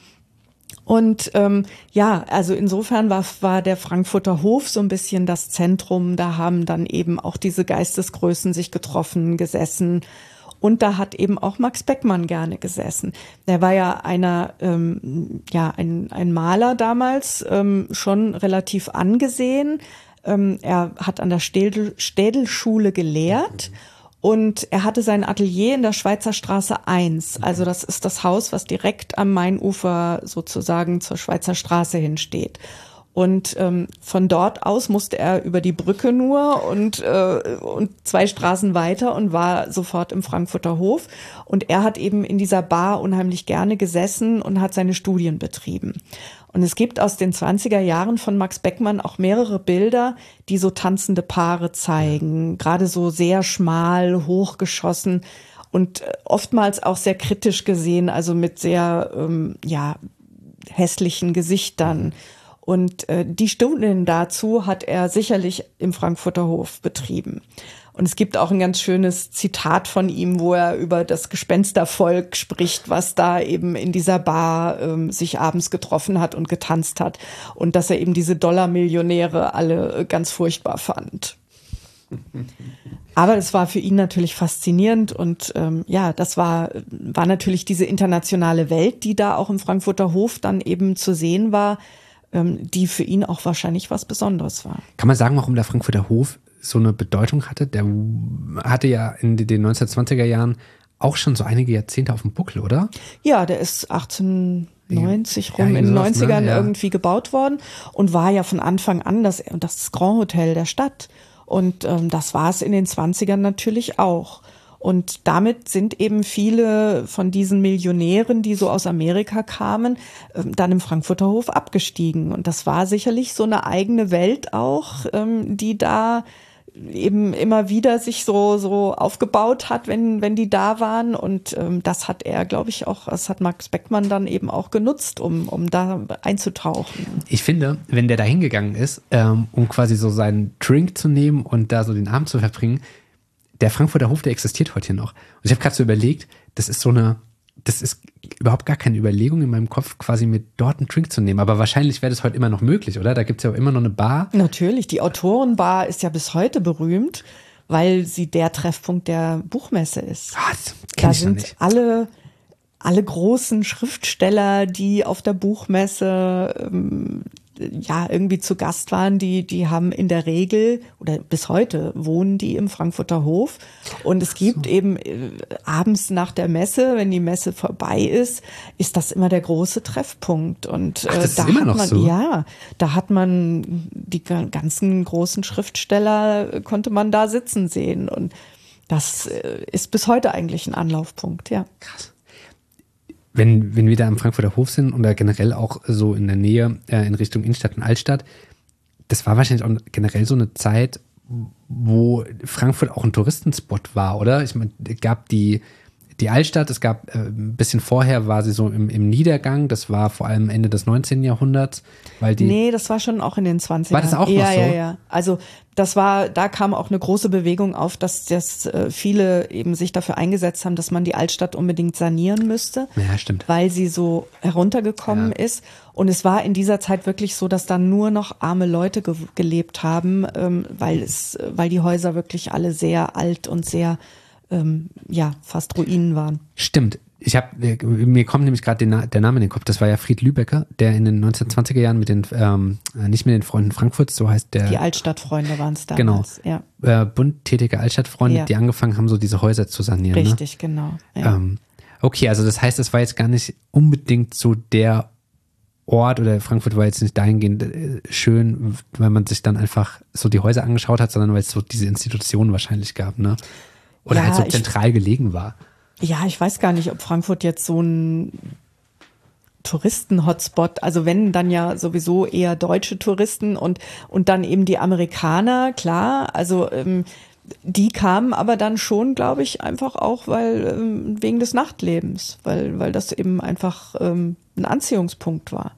S2: Und ähm, ja, also insofern war, war der Frankfurter Hof so ein bisschen das Zentrum. Da haben dann eben auch diese Geistesgrößen sich getroffen, gesessen. Und da hat eben auch Max Beckmann gerne gesessen. Der war ja einer, ähm, ja, ein, ein Maler damals, ähm, schon relativ angesehen. Ähm, er hat an der Städel, Städelschule gelehrt. Und er hatte sein Atelier in der Schweizer Straße eins. Also das ist das Haus, was direkt am Mainufer sozusagen zur Schweizer Straße hinsteht. Und ähm, von dort aus musste er über die Brücke nur und, äh, und zwei Straßen weiter und war sofort im Frankfurter Hof. Und er hat eben in dieser Bar unheimlich gerne gesessen und hat seine Studien betrieben. Und es gibt aus den zwanziger Jahren von Max Beckmann auch mehrere Bilder, die so tanzende Paare zeigen, gerade so sehr schmal, hochgeschossen und oftmals auch sehr kritisch gesehen, also mit sehr ähm, ja hässlichen Gesichtern. Und äh, die Studien dazu hat er sicherlich im Frankfurter Hof betrieben. Und es gibt auch ein ganz schönes Zitat von ihm, wo er über das Gespenstervolk spricht, was da eben in dieser Bar ähm, sich abends getroffen hat und getanzt hat. Und dass er eben diese Dollarmillionäre alle ganz furchtbar fand. Aber es war für ihn natürlich faszinierend. Und ähm, ja, das war, war natürlich diese internationale Welt, die da auch im Frankfurter Hof dann eben zu sehen war, ähm, die für ihn auch wahrscheinlich was Besonderes war.
S1: Kann man sagen, warum der Frankfurter Hof so eine Bedeutung hatte? Der hatte ja in den neunzehnhundertzwanziger Jahren auch schon so einige Jahrzehnte auf dem Buckel, oder?
S2: Ja, der ist achtzehnhundertneunzig rum,
S1: ja,
S2: in den
S1: sowas,
S2: neunzigern
S1: ne? Ja.
S2: irgendwie gebaut worden und war ja von Anfang an das, das Grand Hotel der Stadt. Und ähm, das war es in den zwanzigern natürlich auch. Und damit sind eben viele von diesen Millionären, die so aus Amerika kamen, ähm, dann im Frankfurter Hof abgestiegen. Und das war sicherlich so eine eigene Welt auch, ähm, die da eben immer wieder sich so so aufgebaut hat, wenn wenn die da waren. Und ähm, das hat er, glaube ich, auch, das hat Max Beckmann dann eben auch genutzt, um um da einzutauchen.
S1: Ich finde, wenn der da hingegangen ist, ähm, um quasi so seinen Drink zu nehmen und da so den Abend zu verbringen, der Frankfurter Hof, der existiert heute hier noch. Und ich habe gerade so überlegt, das ist so eine, das ist überhaupt gar keine Überlegung in meinem Kopf, quasi mit dort einen Drink zu nehmen. Aber wahrscheinlich wäre das heute immer noch möglich, oder? Da gibt es ja auch immer noch eine Bar.
S2: Natürlich, die Autorenbar ist ja bis heute berühmt, weil sie der Treffpunkt der Buchmesse ist.
S1: Ah, das kenn
S2: da
S1: ich noch
S2: sind
S1: nicht.
S2: alle, alle großen Schriftsteller, die auf der Buchmesse ähm, ja irgendwie zu Gast waren, die die haben in der Regel oder bis heute wohnen die im Frankfurter Hof und es gibt so. eben äh, abends nach der Messe, wenn die Messe vorbei ist, ist das immer der große Treffpunkt und äh,
S1: Ach, das
S2: da
S1: ist immer
S2: hat
S1: noch
S2: man
S1: so?
S2: ja, da hat man die ganzen großen Schriftsteller äh, konnte man da sitzen sehen und das äh, ist bis heute eigentlich ein Anlaufpunkt, ja.
S1: Krass. Wenn, wenn wir da am Frankfurter Hof sind oder generell auch so in der Nähe äh, in Richtung Innenstadt und Altstadt, das war wahrscheinlich auch generell so eine Zeit, wo Frankfurt auch ein Touristenspot war, oder? Ich meine, es gab die, die Altstadt, es gab äh, ein bisschen vorher war sie so im, im Niedergang, das war vor allem Ende des neunzehnten Jahrhunderts, weil die...
S2: Nee, das war schon auch in den zwanzigern.
S1: War das auch noch
S2: ja,
S1: so?
S2: Ja, ja, also das war, da kam auch eine große Bewegung auf, dass das äh, viele eben sich dafür eingesetzt haben, dass man die Altstadt unbedingt sanieren müsste.
S1: Ja, stimmt.
S2: Weil sie so heruntergekommen
S1: Ja.
S2: ist. Und es war in dieser Zeit wirklich so, dass da nur noch arme Leute ge- gelebt haben, ähm, weil es, weil die Häuser wirklich alle sehr alt und sehr, ähm, ja, fast Ruinen waren.
S1: Stimmt. Ich habe mir kommt nämlich gerade Na- der Name in den Kopf. Das war ja Fried Lübecker, der in den neunzehnhundertzwanziger Jahren mit den ähm, nicht mit den Freunden Frankfurts, so heißt der.
S2: Die Altstadtfreunde waren es
S1: Genau.
S2: damals. Ja.
S1: Äh, bunt tätige Altstadtfreunde,
S2: Ja.
S1: die angefangen haben, so diese Häuser zu sanieren.
S2: Richtig, genau. Ja.
S1: Ne? Ähm, okay, also das heißt, es war jetzt gar nicht unbedingt so der Ort oder Frankfurt war jetzt nicht dahingehend äh, schön, weil man sich dann einfach so die Häuser angeschaut hat, sondern weil es so diese Institutionen wahrscheinlich gab, ne? Oder
S2: Ja,
S1: halt so
S2: ich-
S1: zentral gelegen war.
S2: Ja, ich weiß gar nicht, ob Frankfurt jetzt so ein Touristen-Hotspot, also wenn, dann ja sowieso eher deutsche Touristen und, und dann eben die Amerikaner, klar, also ähm, die kamen aber dann schon, glaube ich, einfach auch, weil ähm, wegen des Nachtlebens, weil, weil das eben einfach ähm, ein Anziehungspunkt war.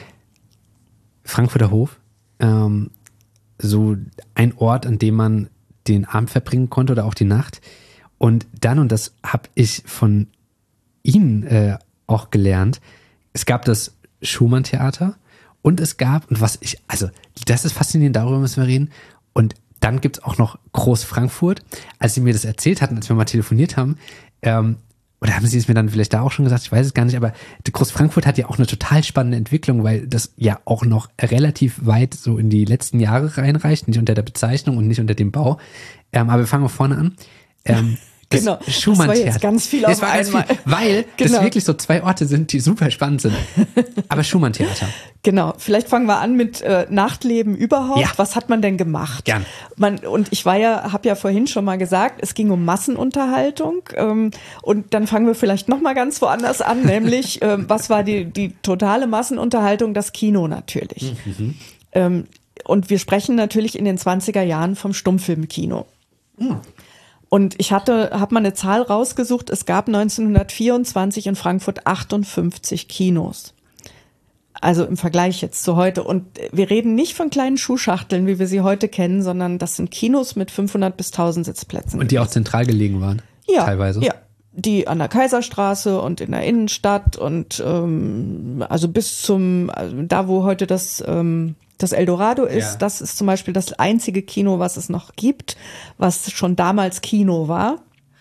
S1: Frankfurter Hof, ähm, so ein Ort, an dem man den Abend verbringen konnte oder auch die Nacht. Und dann, und das habe ich von Ihnen äh, auch gelernt, es gab das Schumann-Theater und es gab, und was ich, also das ist faszinierend, darüber müssen wir reden. Und dann gibt es auch noch Groß Frankfurt. Als Sie mir das erzählt hatten, als wir mal telefoniert haben, ähm, oder haben Sie es mir dann vielleicht da auch schon gesagt, ich weiß es gar nicht, aber Groß Frankfurt hat ja auch eine total spannende Entwicklung, weil das ja auch noch relativ weit so in die letzten Jahre reinreicht, nicht unter der Bezeichnung und nicht unter dem Bau. Ähm, aber wir fangen mal vorne an. Ähm, das
S2: Genau, das
S1: Schumann
S2: war jetzt
S1: Theater.
S2: ganz viel
S1: Das
S2: auf
S1: war ganz
S2: einmal.
S1: viel, weil
S2: Genau.
S1: das wirklich so zwei Orte sind, die super spannend sind. Aber Schumann Theater.
S2: Genau, vielleicht fangen wir an mit äh, Nachtleben überhaupt.
S1: Ja.
S2: Was hat man denn gemacht?
S1: Gern.
S2: Man, und ich war ja, habe ja vorhin schon mal gesagt, es ging um Massenunterhaltung. Ähm, und dann fangen wir vielleicht noch mal ganz woanders an, nämlich ähm, was war die, die totale Massenunterhaltung? Das Kino natürlich.
S1: Mhm.
S2: Ähm, und wir sprechen natürlich in den zwanziger Jahren vom Stummfilmkino.
S1: Mhm.
S2: Und ich hatte, habe mal eine Zahl rausgesucht. Es gab neunzehnhundertvierundzwanzig in Frankfurt achtundfünfzig Kinos. Also im Vergleich jetzt zu heute. Und wir reden nicht von kleinen Schuhschachteln, wie wir sie heute kennen, sondern das sind Kinos mit fünfhundert bis tausend Sitzplätzen.
S1: Und die auch zentral gelegen waren.
S2: ja,
S1: Teilweise.
S2: Ja, die an der Kaiserstraße und in der Innenstadt und ähm, also bis zum, also da wo heute das ähm, das Eldorado ist,
S1: Ja.
S2: das ist zum Beispiel das einzige Kino, was es noch gibt, was schon damals Kino war.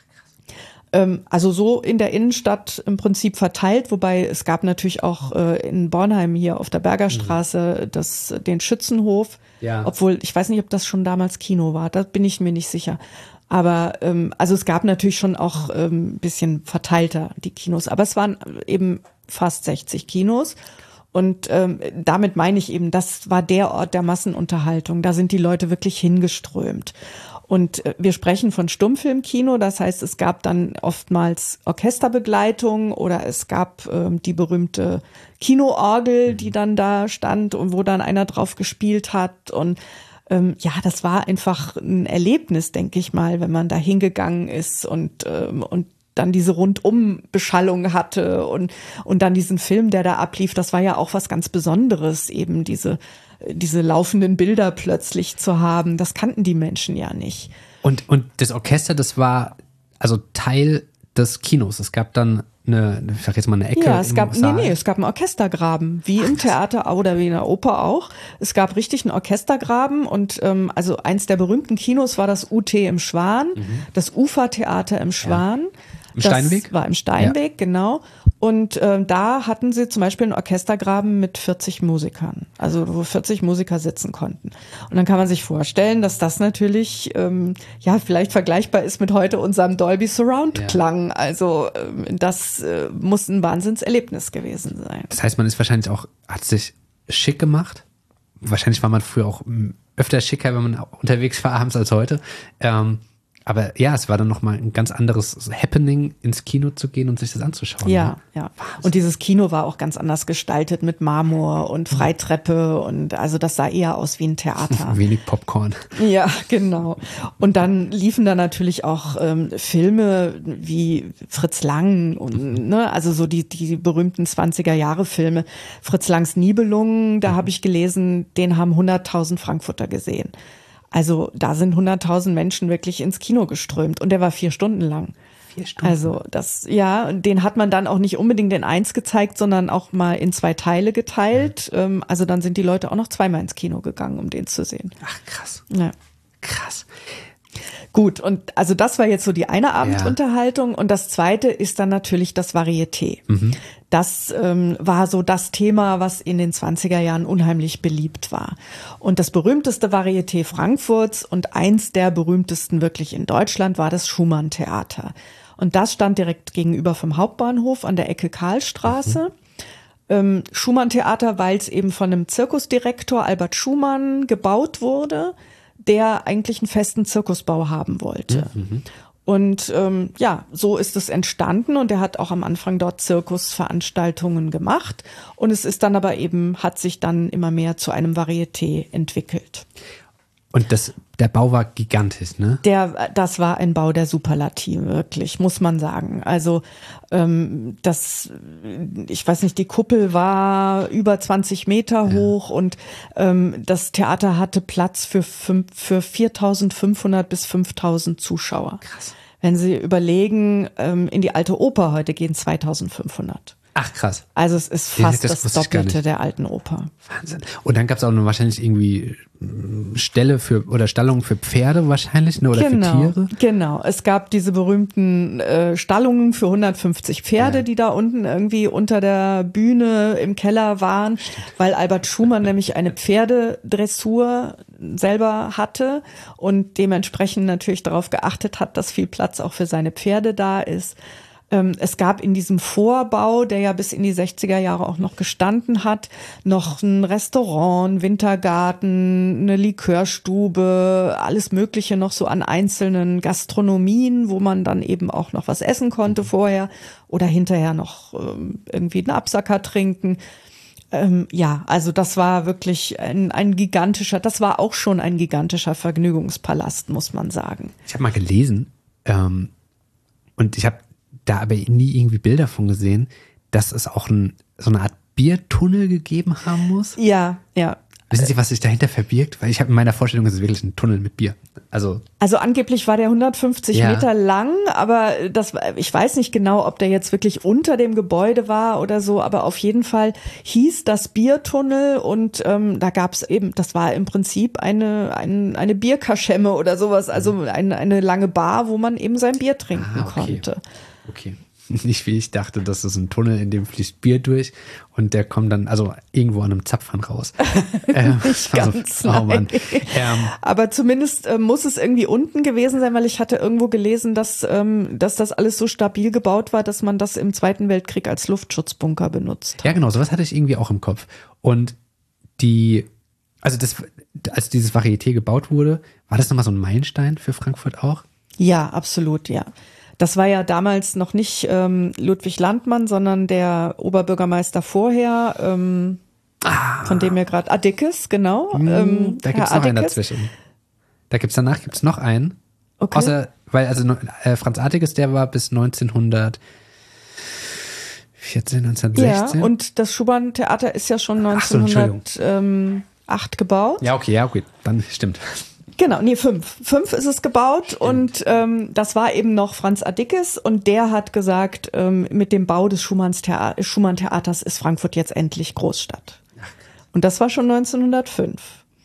S2: Ähm, also so in der Innenstadt im Prinzip verteilt, wobei es gab natürlich auch äh, in Bornheim hier auf der Bergerstraße das, den Schützenhof,
S1: Ja.
S2: obwohl ich weiß nicht, ob das schon damals Kino war, da bin ich mir nicht sicher. Aber ähm, also es gab natürlich schon auch ein ähm, bisschen verteilter die Kinos, aber es waren eben fast sechzig Kinos. Und ähm, damit meine ich eben, das war der Ort der Massenunterhaltung. Da sind die Leute wirklich hingeströmt. Und äh, wir sprechen von Stummfilmkino, das heißt, es gab dann oftmals Orchesterbegleitung oder es gab ähm, die berühmte Kinoorgel, die dann da stand und wo dann einer drauf gespielt hat. Und ähm, ja, das war einfach ein Erlebnis, denke ich mal, wenn man da hingegangen ist und, ähm, und dann diese Rundumbeschallung hatte und, und dann diesen Film, der da ablief, das war ja auch was ganz Besonderes, eben diese, diese laufenden Bilder plötzlich zu haben. Das kannten die Menschen ja nicht.
S1: Und, und das Orchester, das war also Teil des Kinos. Es gab dann eine, ich sag jetzt mal eine Ecke.
S2: Ja, es
S1: im
S2: gab,
S1: Saal.
S2: nee, nee, es gab einen Orchestergraben, wie im Theater oder wie in der Oper auch. Es gab richtig einen Orchestergraben und ähm, also eins der berühmten Kinos war das U T im Schwan, mhm. das Ufertheater im Schwan.
S1: Ja. Im Steinweg?
S2: Das war im Steinweg, ja. Genau. Und ähm, da hatten sie zum Beispiel einen Orchestergraben mit vierzig Musikern, also wo vierzig Musiker sitzen konnten. Und dann kann man sich vorstellen, dass das natürlich ähm, ja vielleicht vergleichbar ist mit heute unserem Dolby Surround Klang. Ja. Also ähm, das äh, muss ein Wahnsinnserlebnis gewesen sein.
S1: Das heißt, man ist wahrscheinlich auch, hat sich schick gemacht. Wahrscheinlich war man früher auch öfter schicker, wenn man unterwegs war abends als heute. Ähm, Aber ja, es war dann nochmal ein ganz anderes Happening, ins Kino zu gehen und sich das anzuschauen.
S2: Ja,
S1: ne?
S2: ja. Und dieses Kino war auch ganz anders gestaltet mit Marmor und Freitreppe und also das sah eher aus wie ein Theater.
S1: Wenig Popcorn.
S2: Ja, genau. Und dann liefen da natürlich auch ähm, Filme wie Fritz Lang und ne, also so die die berühmten zwanziger-Jahre-Filme. Fritz Langs Nibelungen, da habe ich gelesen, den haben hunderttausend Frankfurter gesehen. Also da sind hunderttausend Menschen wirklich ins Kino geströmt und der war vier Stunden lang.
S1: Vier Stunden?
S2: Also das, ja, den hat man dann auch nicht unbedingt in eins gezeigt, sondern auch mal in zwei Teile geteilt. Ja. Also dann sind die Leute auch noch zweimal ins Kino gegangen, um den zu sehen.
S1: Ach, krass.
S2: Ja.
S1: Krass.
S2: Gut, und also das war jetzt so die eine Abendunterhaltung. Ja. Und das zweite ist dann natürlich das Varieté. Mhm. Das ähm, war so das Thema, was in den zwanziger Jahren unheimlich beliebt war. Und das berühmteste Varieté Frankfurts und eins der berühmtesten wirklich in Deutschland war das Schumann-Theater. Und das stand direkt gegenüber vom Hauptbahnhof an der Ecke Karlstraße. Mhm. Ähm, Schumann-Theater, weil es eben von einem Zirkusdirektor Albert Schumann gebaut wurde, der eigentlich einen festen Zirkusbau haben wollte. Mhm. Und ähm, ja, so ist es entstanden und er hat auch am Anfang dort Zirkusveranstaltungen gemacht und es ist dann aber eben, hat sich dann immer mehr zu einem Varieté entwickelt.
S1: Und das, der Bau war gigantisch, ne?
S2: Der, das war ein Bau der Superlative, wirklich, muss man sagen. Also ähm, das, ich weiß nicht, die Kuppel war über zwanzig Meter ja. hoch und ähm, das Theater hatte Platz für, fünf, für viertausendfünfhundert bis fünftausend Zuschauer.
S1: Krass.
S2: Wenn Sie überlegen, ähm, in die Alte Oper heute gehen zweitausendfünfhundert.
S1: Ach, krass.
S2: Also es ist fast
S1: das,
S2: das Doppelte der Alten Oper.
S1: Wahnsinn. Und dann gab es auch noch wahrscheinlich irgendwie Ställe für oder Stallungen für Pferde wahrscheinlich, ne? Oder
S2: genau,
S1: für Tiere.
S2: Genau. Es gab diese berühmten äh, Stallungen für hundertfünfzig Pferde, ja. die da unten irgendwie unter der Bühne im Keller waren, Stimmt. weil Albert Schumann nämlich eine Pferdedressur selber hatte und dementsprechend natürlich darauf geachtet hat, dass viel Platz auch für seine Pferde da ist. Es gab in diesem Vorbau, der ja bis in die sechziger Jahre auch noch gestanden hat, noch ein Restaurant, ein Wintergarten, eine Likörstube, alles Mögliche noch so an einzelnen Gastronomien, wo man dann eben auch noch was essen konnte vorher oder hinterher noch irgendwie einen Absacker trinken. Ähm, ja, also das war wirklich ein, ein gigantischer, das war auch schon ein gigantischer Vergnügungspalast, muss man sagen.
S1: Ich habe mal gelesen ähm, und ich habe da aber nie irgendwie Bilder von gesehen, dass es auch ein, so eine Art Biertunnel gegeben haben muss.
S2: Ja, ja.
S1: Wissen Sie, was sich dahinter verbirgt? Weil ich habe in meiner Vorstellung, es ist wirklich ein Tunnel mit Bier. Also,
S2: also angeblich war der hundertfünfzig
S1: ja.
S2: Meter lang, aber das, ich weiß nicht genau, ob der jetzt wirklich unter dem Gebäude war oder so, aber auf jeden Fall hieß das Biertunnel und ähm, da gab es eben, das war im Prinzip eine, ein, eine Bierkaschemme oder sowas, also eine, eine lange Bar, wo man eben sein Bier trinken
S1: ah, okay.
S2: konnte.
S1: Okay. Nicht wie ich dachte, das ist ein Tunnel, in dem fließt Bier durch und der kommt dann also irgendwo an einem Zapfhahn raus.
S2: äh, Nicht ganz,
S1: also, oh Mann. Ähm,
S2: Aber zumindest äh, muss es irgendwie unten gewesen sein, weil ich hatte irgendwo gelesen, dass, ähm, dass das alles so stabil gebaut war, dass man das im Zweiten Weltkrieg als Luftschutzbunker benutzt hat.
S1: Ja, genau, sowas hatte ich irgendwie auch im Kopf. Und die, also das, als dieses Varieté gebaut wurde, war das nochmal so ein Meilenstein für Frankfurt auch?
S2: Ja, absolut, ja. Das war ja damals noch nicht ähm, Ludwig Landmann, sondern der Oberbürgermeister vorher, ähm, ah. von dem wir gerade, Adickes, genau.
S1: Mm,
S2: ähm,
S1: da gibt es noch einen dazwischen. Da gibt's danach gibt's noch einen.
S2: Okay.
S1: Außer, weil also äh, Franz Artiges, der war bis neunzehnhundertvierzehn, neunzehnhundertsechzehn.
S2: Ja, und das Schumann-Theater ist ja schon neunzehnhundertacht gebaut.
S1: Ja, okay, ja, okay, dann stimmt.
S2: Genau, nee, fünf. Fünf ist es gebaut. Stimmt. Und ähm, das war eben noch Franz Ardickes und der hat gesagt, ähm, mit dem Bau des Schumann-Theaters Schumann-Theaters ist Frankfurt jetzt endlich Großstadt. Und das war schon neunzehnhundertfünf.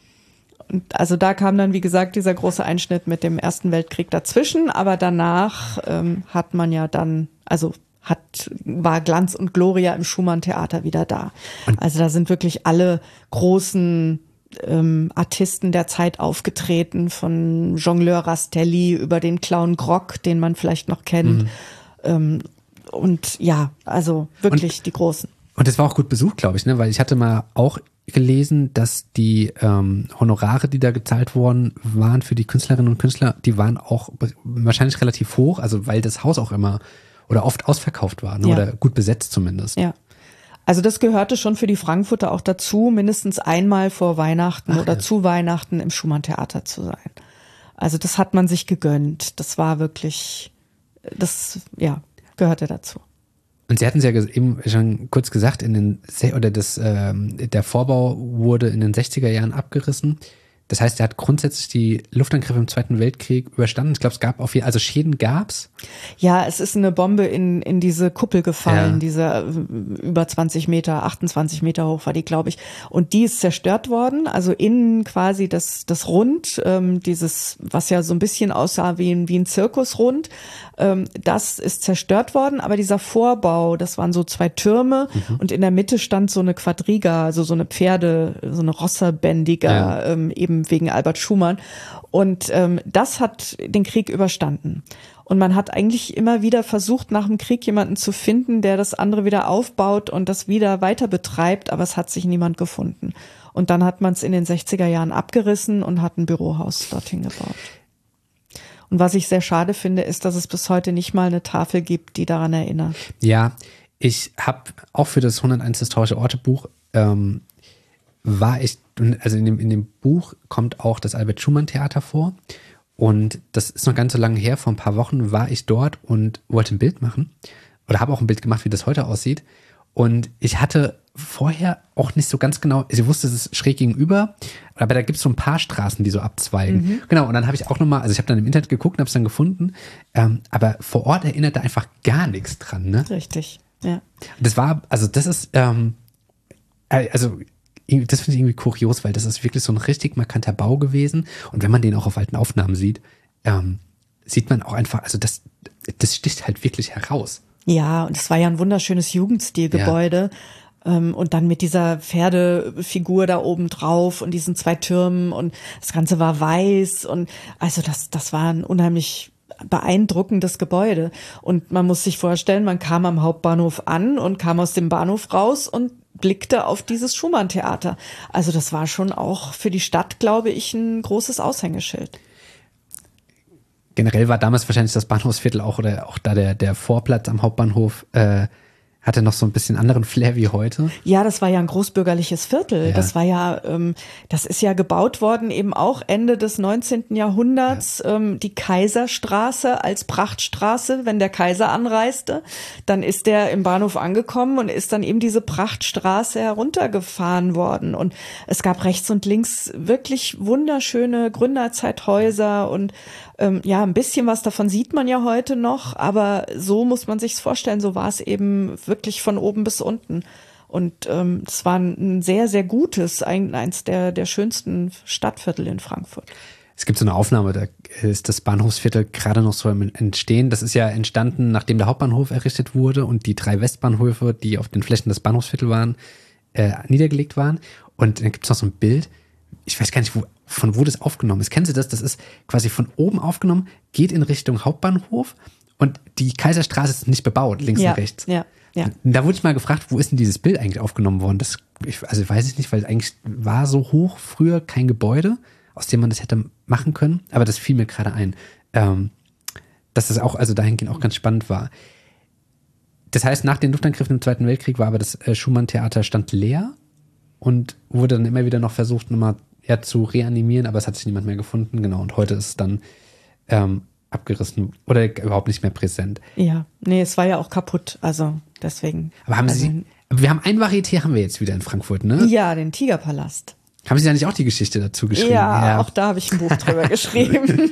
S2: Und also da kam dann, wie gesagt, dieser große Einschnitt mit dem Ersten Weltkrieg dazwischen, aber danach ähm, hat man ja dann, also hat, war Glanz und Gloria im Schumann-Theater wieder da. Und also da sind wirklich alle großen ähm, Artisten der Zeit aufgetreten, von Jongleur Rastelli über den Clown Grock, den man vielleicht noch kennt. Mhm. Ähm, und ja, also wirklich und, die Großen.
S1: Und das war auch gut besucht, glaube ich, ne? Weil ich hatte mal auch gelesen, dass die ähm, Honorare, die da gezahlt worden waren für die Künstlerinnen und Künstler, die waren auch wahrscheinlich relativ hoch, also weil das Haus auch immer oder oft ausverkauft war, ne? Ja. Oder gut besetzt zumindest.
S2: Ja. Also das gehörte schon für die Frankfurter auch dazu, mindestens einmal vor Weihnachten Ach, oder ja. zu Weihnachten im Schumann-Theater zu sein. Also das hat man sich gegönnt. Das war wirklich, das ja, gehörte dazu.
S1: Und Sie hatten es ja eben schon kurz gesagt, in den oder das ähm, der Vorbau wurde in den sechziger Jahren abgerissen. Das heißt, er hat grundsätzlich die Luftangriffe im Zweiten Weltkrieg überstanden. Ich glaube, es gab auf jeden, also Schäden gab's.
S2: Ja, es ist eine Bombe in in diese Kuppel gefallen,
S1: ja.
S2: diese über zwanzig Meter, achtundzwanzig Meter hoch war die, glaube ich. Und die ist zerstört worden. Also innen quasi das das Rund, ähm, dieses, was ja so ein bisschen aussah wie ein wie ein Zirkusrund, ähm, das ist zerstört worden. Aber dieser Vorbau, das waren so zwei Türme mhm. und in der Mitte stand so eine Quadriga, also so eine Pferde, so eine Rosserbändiger, ja. ähm, eben wegen Albert Schumann. Und ähm, das hat den Krieg überstanden. Und man hat eigentlich immer wieder versucht, nach dem Krieg jemanden zu finden, der das andere wieder aufbaut und das wieder weiter betreibt, aber es hat sich niemand gefunden. Und dann hat man es in den sechziger Jahren abgerissen und hat ein Bürohaus dorthin gebaut. Und was ich sehr schade finde, ist, dass es bis heute nicht mal eine Tafel gibt, die daran erinnert.
S1: Ja, ich habe auch für das hunderteins Historische Orte-Buch ähm, war ich, also in dem, in dem Buch kommt auch das Albert-Schumann-Theater vor und das ist noch ganz so lange her, vor ein paar Wochen war ich dort und wollte ein Bild machen oder habe auch ein Bild gemacht, wie das heute aussieht und ich hatte vorher auch nicht so ganz genau, ich wusste, es ist schräg gegenüber, aber da gibt es so ein paar Straßen, die so abzweigen. Mhm. Genau, und dann habe ich auch nochmal, also ich habe dann im Internet geguckt und habe es dann gefunden, ähm, aber vor Ort erinnert da einfach gar nichts dran, ne?
S2: Richtig, ja.
S1: Das war, also das ist, ähm, also das finde ich irgendwie kurios, weil das ist wirklich so ein richtig markanter Bau gewesen. Und wenn man den auch auf alten Aufnahmen sieht, ähm, sieht man auch einfach, also das, das sticht halt wirklich heraus.
S2: Ja, und es war ja ein wunderschönes Jugendstilgebäude. Ja. Ähm, und dann mit dieser Pferdefigur da oben drauf und diesen zwei Türmen und das Ganze war weiß. Und also das, das war ein unheimlich beeindruckendes Gebäude. Und man muss sich vorstellen, man kam am Hauptbahnhof an und kam aus dem Bahnhof raus und blickte auf dieses Schumann-Theater. Also das war schon auch für die Stadt, glaube ich, ein großes Aushängeschild.
S1: Generell war damals wahrscheinlich das Bahnhofsviertel auch oder auch da der, der Vorplatz am Hauptbahnhof äh, hatte noch so ein bisschen anderen Flair wie heute.
S2: Ja, das war ja ein großbürgerliches Viertel. Ja. Das war ja, ähm, das ist ja gebaut worden eben auch Ende des neunzehnten Jahrhunderts. Ja. Ähm, die Kaiserstraße als Prachtstraße, wenn der Kaiser anreiste, dann ist der im Bahnhof angekommen und ist dann eben diese Prachtstraße heruntergefahren worden. Und es gab rechts und links wirklich wunderschöne Gründerzeithäuser und ähm, ja, ein bisschen was davon sieht man ja heute noch, aber so muss man sich's vorstellen. So war es eben wirklich von oben bis unten. Und ähm, es war ein sehr, sehr gutes, eins der, der schönsten Stadtviertel in Frankfurt.
S1: Es gibt so eine Aufnahme, da ist das Bahnhofsviertel gerade noch so im Entstehen. Das ist ja entstanden, nachdem der Hauptbahnhof errichtet wurde und die drei Westbahnhöfe, die auf den Flächen des Bahnhofsviertels waren, äh, niedergelegt waren. Und dann gibt es noch so ein Bild, ich weiß gar nicht, wo, von wo das aufgenommen ist. Kennen Sie das? Das ist quasi von oben aufgenommen, geht in Richtung Hauptbahnhof und die Kaiserstraße ist nicht bebaut, links
S2: ja,
S1: und rechts.
S2: Ja, ja.
S1: Da wurde ich mal gefragt, wo ist denn dieses Bild eigentlich aufgenommen worden? Das, ich, also weiß ich nicht, weil eigentlich war so hoch früher kein Gebäude, aus dem man das hätte machen können. Aber das fiel mir gerade ein, ähm, dass das auch, also dahingehend auch ganz spannend war. Das heißt, nach den Luftangriffen im Zweiten Weltkrieg war aber das äh, Schumann-Theater stand leer und wurde dann immer wieder noch versucht, nochmal ja, zu reanimieren, aber es hat sich niemand mehr gefunden. Genau, und heute ist es dann ähm, abgerissen oder überhaupt nicht mehr präsent.
S2: Ja, nee, es war ja auch kaputt, also deswegen.
S1: Aber haben
S2: also,
S1: Sie, wir haben ein Varieté haben wir jetzt wieder in Frankfurt, ne?
S2: Ja, den Tigerpalast.
S1: Haben Sie da nicht auch die Geschichte dazu geschrieben?
S2: Ja, ja. Auch da habe ich ein Buch drüber geschrieben.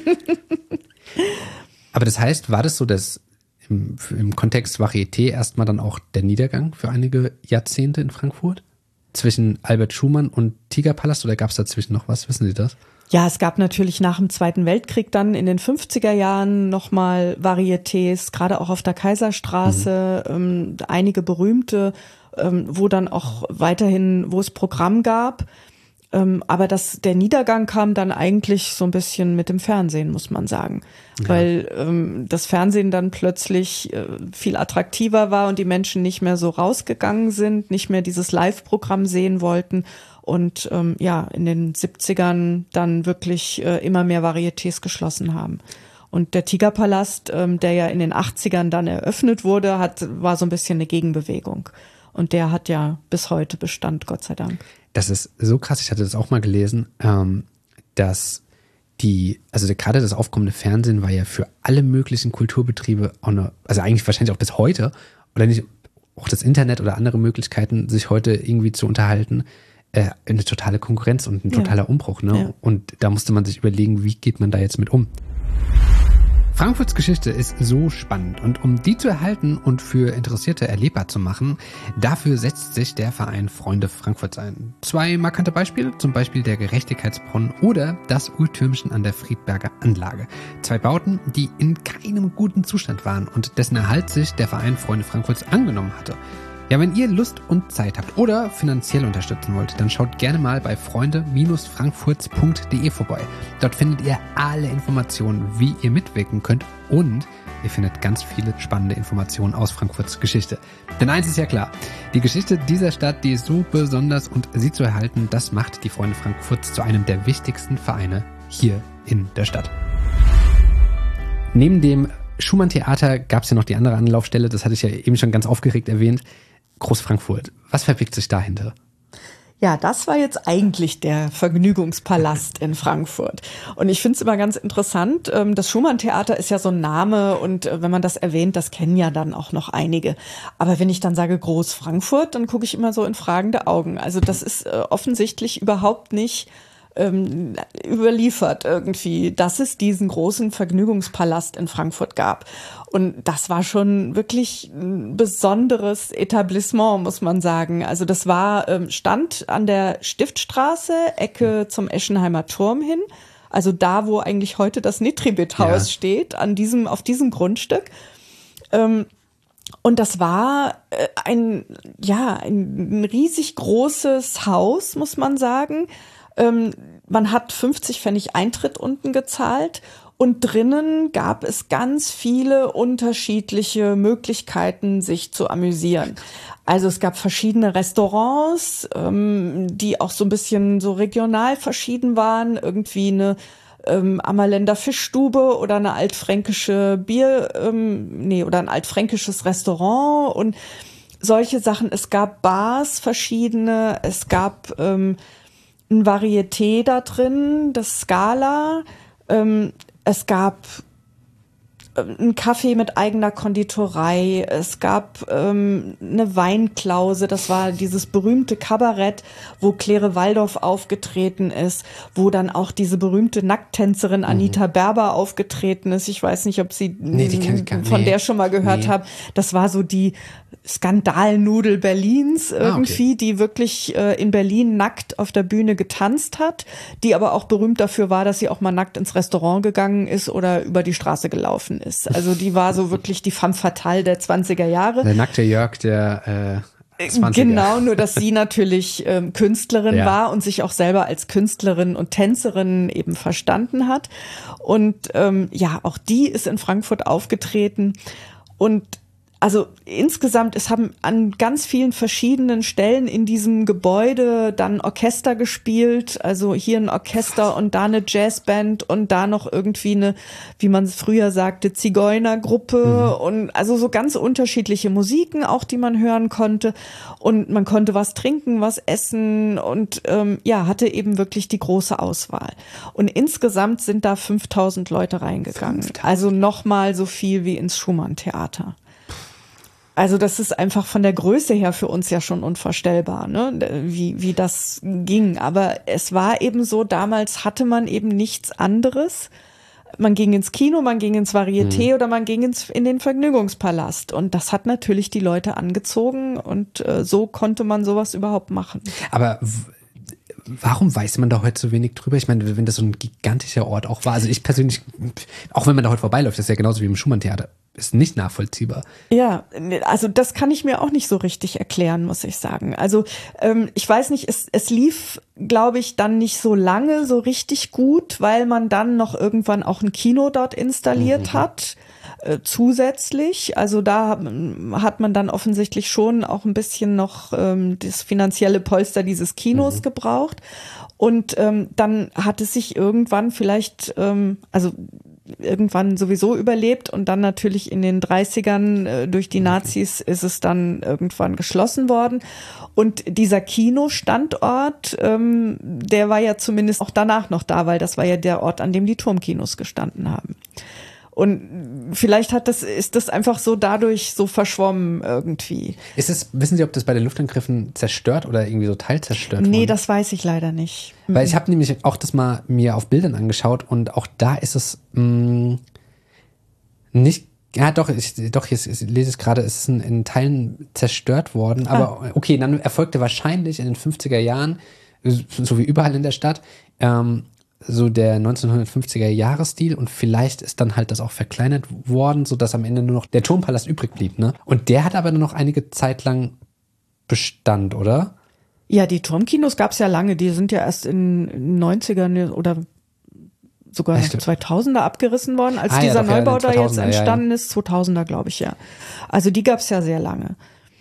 S1: Aber das heißt, war das so, dass im, im Kontext Varieté erstmal dann auch der Niedergang für einige Jahrzehnte in Frankfurt? Zwischen Albert Schumann und Tigerpalast oder gab es dazwischen noch was? Wissen Sie das?
S2: Ja, es gab natürlich nach dem Zweiten Weltkrieg dann in den fünfziger Jahren nochmal Varietés, gerade auch auf der Kaiserstraße, mhm. ähm, einige berühmte, ähm, wo dann auch weiterhin, wo es Programm gab. Ähm, aber das, der Niedergang kam dann eigentlich so ein bisschen mit dem Fernsehen, muss man sagen. Ja. Weil ähm, das Fernsehen dann plötzlich äh, viel attraktiver war und die Menschen nicht mehr so rausgegangen sind, nicht mehr dieses Live-Programm sehen wollten und ähm, ja, in den siebzigern dann wirklich äh, immer mehr Varietés geschlossen haben. Und der Tigerpalast, ähm, der ja in den achtzigern dann eröffnet wurde, hat, war so ein bisschen eine Gegenbewegung. Und der hat ja bis heute Bestand, Gott sei Dank.
S1: Das ist so krass, ich hatte das auch mal gelesen, ähm, dass die, also gerade das aufkommende Fernsehen war ja für alle möglichen Kulturbetriebe, auch eine, also eigentlich wahrscheinlich auch bis heute, oder nicht, auch das Internet oder andere Möglichkeiten, sich heute irgendwie zu unterhalten, äh, eine totale Konkurrenz und ein totaler ja. Umbruch. Ne? Ja. Und da musste man sich überlegen, wie geht man da jetzt mit um? Frankfurts Geschichte ist so spannend und um die zu erhalten und für Interessierte erlebbar zu machen, dafür setzt sich der Verein Freunde Frankfurts ein. Zwei markante Beispiele, zum Beispiel der Gerechtigkeitsbrunnen oder das Uhrtürmchen an der Friedberger Anlage. Zwei Bauten, die in keinem guten Zustand waren und dessen Erhalt sich der Verein Freunde Frankfurts angenommen hatte. Ja, wenn ihr Lust und Zeit habt oder finanziell unterstützen wollt, dann schaut gerne mal bei freunde Frankfurts punkt de vorbei. Dort findet ihr alle Informationen, wie ihr mitwirken könnt und ihr findet ganz viele spannende Informationen aus Frankfurts Geschichte. Denn eins ist ja klar, die Geschichte dieser Stadt, die ist so besonders und sie zu erhalten, das macht die Freunde Frankfurts zu einem der wichtigsten Vereine hier in der Stadt. Neben dem Schumann-Theater gab es ja noch die andere Anlaufstelle, das hatte ich ja eben schon ganz aufgeregt erwähnt, Groß-Frankfurt. Was verbirgt sich dahinter?
S2: Ja, das war jetzt eigentlich der Vergnügungspalast in Frankfurt. Und ich finde es immer ganz interessant, das Schumann-Theater ist ja so ein Name und wenn man das erwähnt, das kennen ja dann auch noch einige. Aber wenn ich dann sage Groß-Frankfurt, dann gucke ich immer so in fragende Augen. Also das ist offensichtlich überhaupt nicht ähm, überliefert irgendwie, dass es diesen großen Vergnügungspalast in Frankfurt gab. Und das war schon wirklich ein besonderes Etablissement, muss man sagen. Also das war, ähm, stand an der Stiftstraße, Ecke zum Eschenheimer Turm hin. Also da, wo eigentlich heute das Nitribit-Haus ja. steht, an diesem, auf diesem Grundstück. Ähm, und das war äh, ein, ja, ein, ein riesig großes Haus, muss man sagen. Ähm, man hat fünfzig Pfennig Eintritt unten gezahlt und drinnen gab es ganz viele unterschiedliche Möglichkeiten, sich zu amüsieren. Also es gab verschiedene Restaurants, ähm, die auch so ein bisschen so regional verschieden waren, irgendwie eine ähm, Ammerländer Fischstube oder eine altfränkische Bier, ähm, nee, oder ein altfränkisches Restaurant und solche Sachen. Es gab Bars verschiedene, es gab ähm, ein Varieté da drin, das Scala. Ähm, es gab ein Kaffee mit eigener Konditorei. Es gab ähm, eine Weinklause. Das war dieses berühmte Kabarett, wo Claire Waldorf aufgetreten ist, wo dann auch diese berühmte Nackttänzerin Anita mhm. Berber aufgetreten ist. Ich weiß nicht, ob Sie
S1: nee, die kenn ich gar,
S2: von
S1: nee.
S2: der schon mal gehört nee. haben. Das war so die Skandalnudel Berlins irgendwie, ah, okay. die wirklich äh, in Berlin nackt auf der Bühne getanzt hat, die aber auch berühmt dafür war, dass sie auch mal nackt ins Restaurant gegangen ist oder über die Straße gelaufen ist. Also die war so wirklich die femme fatale der zwanziger Jahre.
S1: Der nackte Jörg der äh, zwanziger.
S2: Genau, nur dass sie natürlich ähm, Künstlerin ja. war und sich auch selber als Künstlerin und Tänzerin eben verstanden hat. Und ähm, ja, auch die ist in Frankfurt aufgetreten und also insgesamt, es haben an ganz vielen verschiedenen Stellen in diesem Gebäude dann Orchester gespielt, also hier ein Orchester und da eine Jazzband und da noch irgendwie eine, wie man es früher sagte, Zigeunergruppe mhm. und also so ganz unterschiedliche Musiken auch, die man hören konnte und man konnte was trinken, was essen und ähm, ja, hatte eben wirklich die große Auswahl. Und insgesamt sind da fünftausend Leute reingegangen, fünftausend. Also nochmal so viel wie ins Schumann-Theater. Also das ist einfach von der Größe her für uns ja schon unvorstellbar, ne? wie, wie das ging. Aber es war eben so, damals hatte man eben nichts anderes. Man ging ins Kino, man ging ins Varieté mhm. oder man ging ins, in den Vergnügungspalast. Und das hat natürlich die Leute angezogen und äh, so konnte man sowas überhaupt machen.
S1: Aber w- warum weiß man da heute so wenig drüber? Ich meine, wenn das so ein gigantischer Ort auch war, also ich persönlich, auch wenn man da heute vorbeiläuft, das ist ja genauso wie im Schumann-Theater, ist nicht nachvollziehbar.
S2: Ja, also das kann ich mir auch nicht so richtig erklären, muss ich sagen. Also ähm, ich weiß nicht, es, es lief, glaube ich, dann nicht so lange so richtig gut, weil man dann noch irgendwann auch ein Kino dort installiert mhm. hat, äh, zusätzlich. Also da hat man dann offensichtlich schon auch ein bisschen noch ähm, das finanzielle Polster dieses Kinos mhm. gebraucht. Und ähm, dann hat es sich irgendwann vielleicht, ähm, also irgendwann sowieso überlebt und dann natürlich in den dreißigern äh, durch die Nazis ist es dann irgendwann geschlossen worden. Und dieser Kinostandort, ähm, der war ja zumindest auch danach noch da, weil das war ja der Ort, an dem die Turmkinos gestanden haben. Und vielleicht hat das, ist das einfach so dadurch so verschwommen irgendwie.
S1: Ist es, wissen Sie, ob das bei den Luftangriffen zerstört oder irgendwie so teilzerstört wurde?
S2: Nee, das weiß ich leider nicht.
S1: Weil ich habe nämlich auch das mal mir auf Bildern angeschaut und auch da ist es mh, nicht, ja doch, ich, doch, ich, ich lese es gerade, es ist in, in Teilen zerstört worden, aber ah. okay, dann erfolgte wahrscheinlich in den fünfziger Jahren, so wie überall in der Stadt, ähm, so der neunzehnhundertfünfziger Jahresstil und vielleicht ist dann halt das auch verkleinert worden, sodass am Ende nur noch der Turmpalast übrig blieb, ne? Und der hat aber nur noch einige Zeit lang Bestand, oder?
S2: Ja, die Turmkinos gab es ja lange, die sind ja erst in den neunzigern oder sogar noch zweitausender abgerissen worden, als ah, dieser ja, Neubau da jetzt entstanden ja, ja. ist, zweitausender glaube ich, ja. Also die gab es ja sehr lange.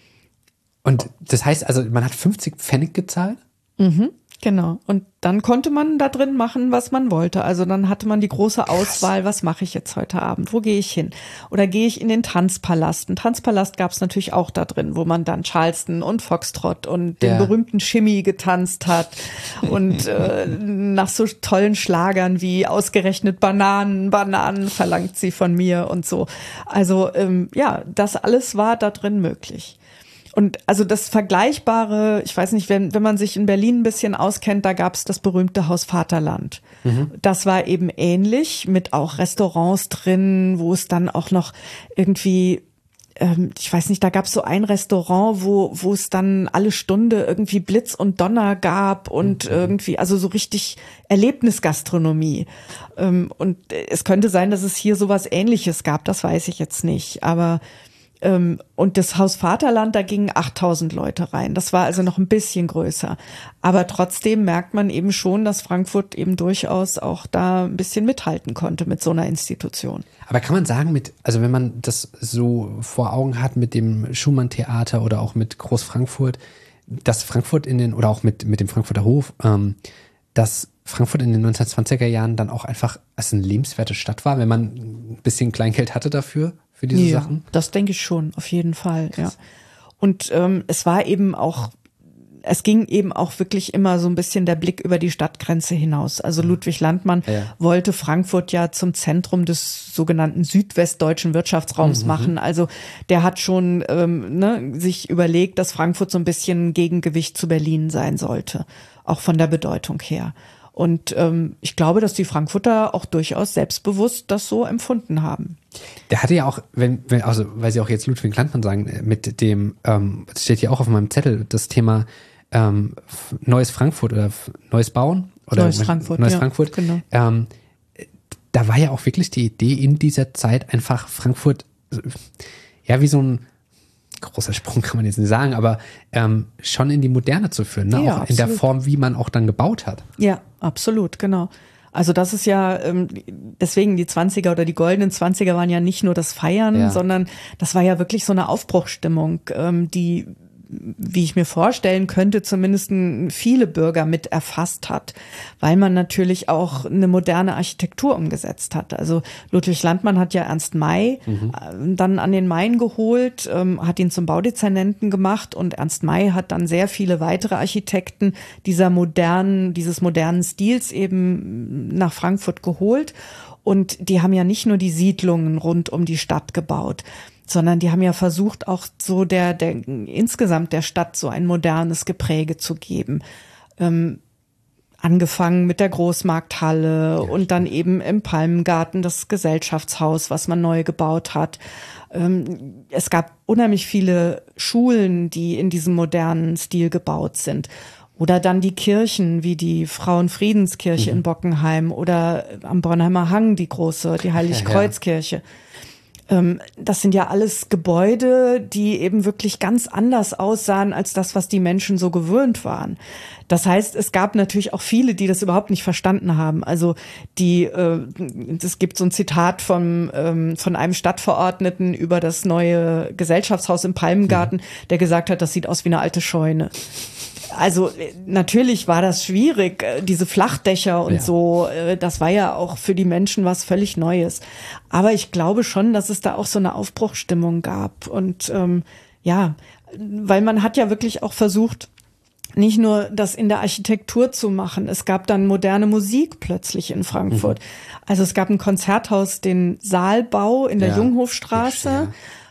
S1: Und das heißt also, man hat fünfzig Pfennig gezahlt?
S2: Mhm. Genau. Und dann konnte man da drin machen, was man wollte. Also dann hatte man die große Auswahl, was mache ich jetzt heute Abend? Wo gehe ich hin? Oder gehe ich in den Tanzpalast? Einen Tanzpalast gab es natürlich auch da drin, wo man dann Charleston und Foxtrot und den ja. berühmten Shimmy getanzt hat und äh, nach so tollen Schlagern wie ausgerechnet Bananen, Bananen verlangt sie von mir und so. Also ähm, ja, das alles war da drin möglich. Und also das Vergleichbare, ich weiß nicht, wenn, wenn man sich in Berlin ein bisschen auskennt, da gab es das berühmte Haus Vaterland. Mhm. Das war eben ähnlich, mit auch Restaurants drin, wo es dann auch noch irgendwie, ähm, ich weiß nicht, da gab es so ein Restaurant, wo wo es dann alle Stunde irgendwie Blitz und Donner gab und mhm. irgendwie, also so richtig Erlebnisgastronomie. Ähm, und es könnte sein, dass es hier sowas Ähnliches gab, das weiß ich jetzt nicht, aber und das Haus Vaterland, da gingen achttausend Leute rein. Das war also noch ein bisschen größer. Aber trotzdem merkt man eben schon, dass Frankfurt eben durchaus auch da ein bisschen mithalten konnte mit so einer Institution.
S1: Aber kann man sagen, mit, also wenn man das so vor Augen hat mit dem Schumann-Theater oder auch mit Groß Frankfurt, dass Frankfurt in den, oder auch mit, mit dem Frankfurter Hof, ähm, dass Frankfurt in den neunzehnhundertzwanziger Jahren dann auch einfach als eine lebenswerte Stadt war, wenn man ein bisschen Kleingeld hatte dafür? Für diese
S2: ja,
S1: Sachen?
S2: Das denke ich schon, auf jeden Fall, Krass. ja. Und ähm, es war eben auch, es ging eben auch wirklich immer so ein bisschen der Blick über die Stadtgrenze hinaus. Also Ludwig Landmann ja. wollte Frankfurt ja zum Zentrum des sogenannten südwestdeutschen Wirtschaftsraums mhm. machen. Also der hat schon ähm, ne, sich überlegt, dass Frankfurt so ein bisschen Gegengewicht zu Berlin sein sollte, auch von der Bedeutung her. Und ähm, ich glaube, dass die Frankfurter auch durchaus selbstbewusst das so empfunden haben.
S1: Der hatte ja auch, wenn, wenn also weil Sie auch jetzt Ludwig Landmann sagen, mit dem, ähm, das steht hier auch auf meinem Zettel, das Thema ähm, Neues Frankfurt oder Neues Bauen. Oder
S2: Neues Frankfurt,
S1: Neues
S2: ja,
S1: Frankfurt.
S2: Genau.
S1: Ähm, da war ja auch wirklich die Idee in dieser Zeit einfach Frankfurt, ja wie so ein großer Sprung kann man jetzt nicht sagen, aber ähm, schon in die Moderne zu führen, ne?
S2: Ja,
S1: auch in der Form, wie man auch dann gebaut hat.
S2: Ja, absolut, genau. Also das ist ja, ähm, deswegen die Zwanziger oder die goldenen Zwanziger waren ja nicht nur das Feiern, ja. sondern das war ja wirklich so eine Aufbruchsstimmung, ähm, die, wie ich mir vorstellen könnte, zumindest viele Bürger mit erfasst hat, weil man natürlich auch eine moderne Architektur umgesetzt hat. Also Ludwig Landmann hat ja Ernst May mhm. dann an den Main geholt, ähm, hat ihn zum Baudezernenten gemacht und Ernst May hat dann sehr viele weitere Architekten dieser modernen, dieses modernen Stils eben nach Frankfurt geholt. Und die haben ja nicht nur die Siedlungen rund um die Stadt gebaut, sondern die haben ja versucht, auch so der, der insgesamt der Stadt so ein modernes Gepräge zu geben. Ähm, angefangen mit der Großmarkthalle ja, und dann eben im Palmengarten das Gesellschaftshaus, was man neu gebaut hat. Ähm, es gab unheimlich viele Schulen, die in diesem modernen Stil gebaut sind. Oder dann die Kirchen, wie die Frauenfriedenskirche mhm. in Bockenheim oder am Bornheimer Hang die große, die Heiligkreuzkirche. Ja, ja. Das sind ja alles Gebäude, die eben wirklich ganz anders aussahen als das, was die Menschen so gewöhnt waren. Das heißt, es gab natürlich auch viele, die das überhaupt nicht verstanden haben. Also die, äh, es gibt so ein Zitat vom, ähm, von einem Stadtverordneten über das neue Gesellschaftshaus im Palmengarten, mhm. der gesagt hat, das sieht aus wie eine alte Scheune. Also natürlich war das schwierig, diese Flachdächer und ja. so, das war ja auch für die Menschen was völlig Neues. Aber ich glaube schon, dass es da auch so eine Aufbruchsstimmung gab. Und ähm, ja, weil man hat ja wirklich auch versucht, nicht nur das in der Architektur zu machen. Es gab dann moderne Musik plötzlich in Frankfurt. Mhm. Also es gab ein Konzerthaus, den Saalbau in der ja. Junghofstraße. Ja.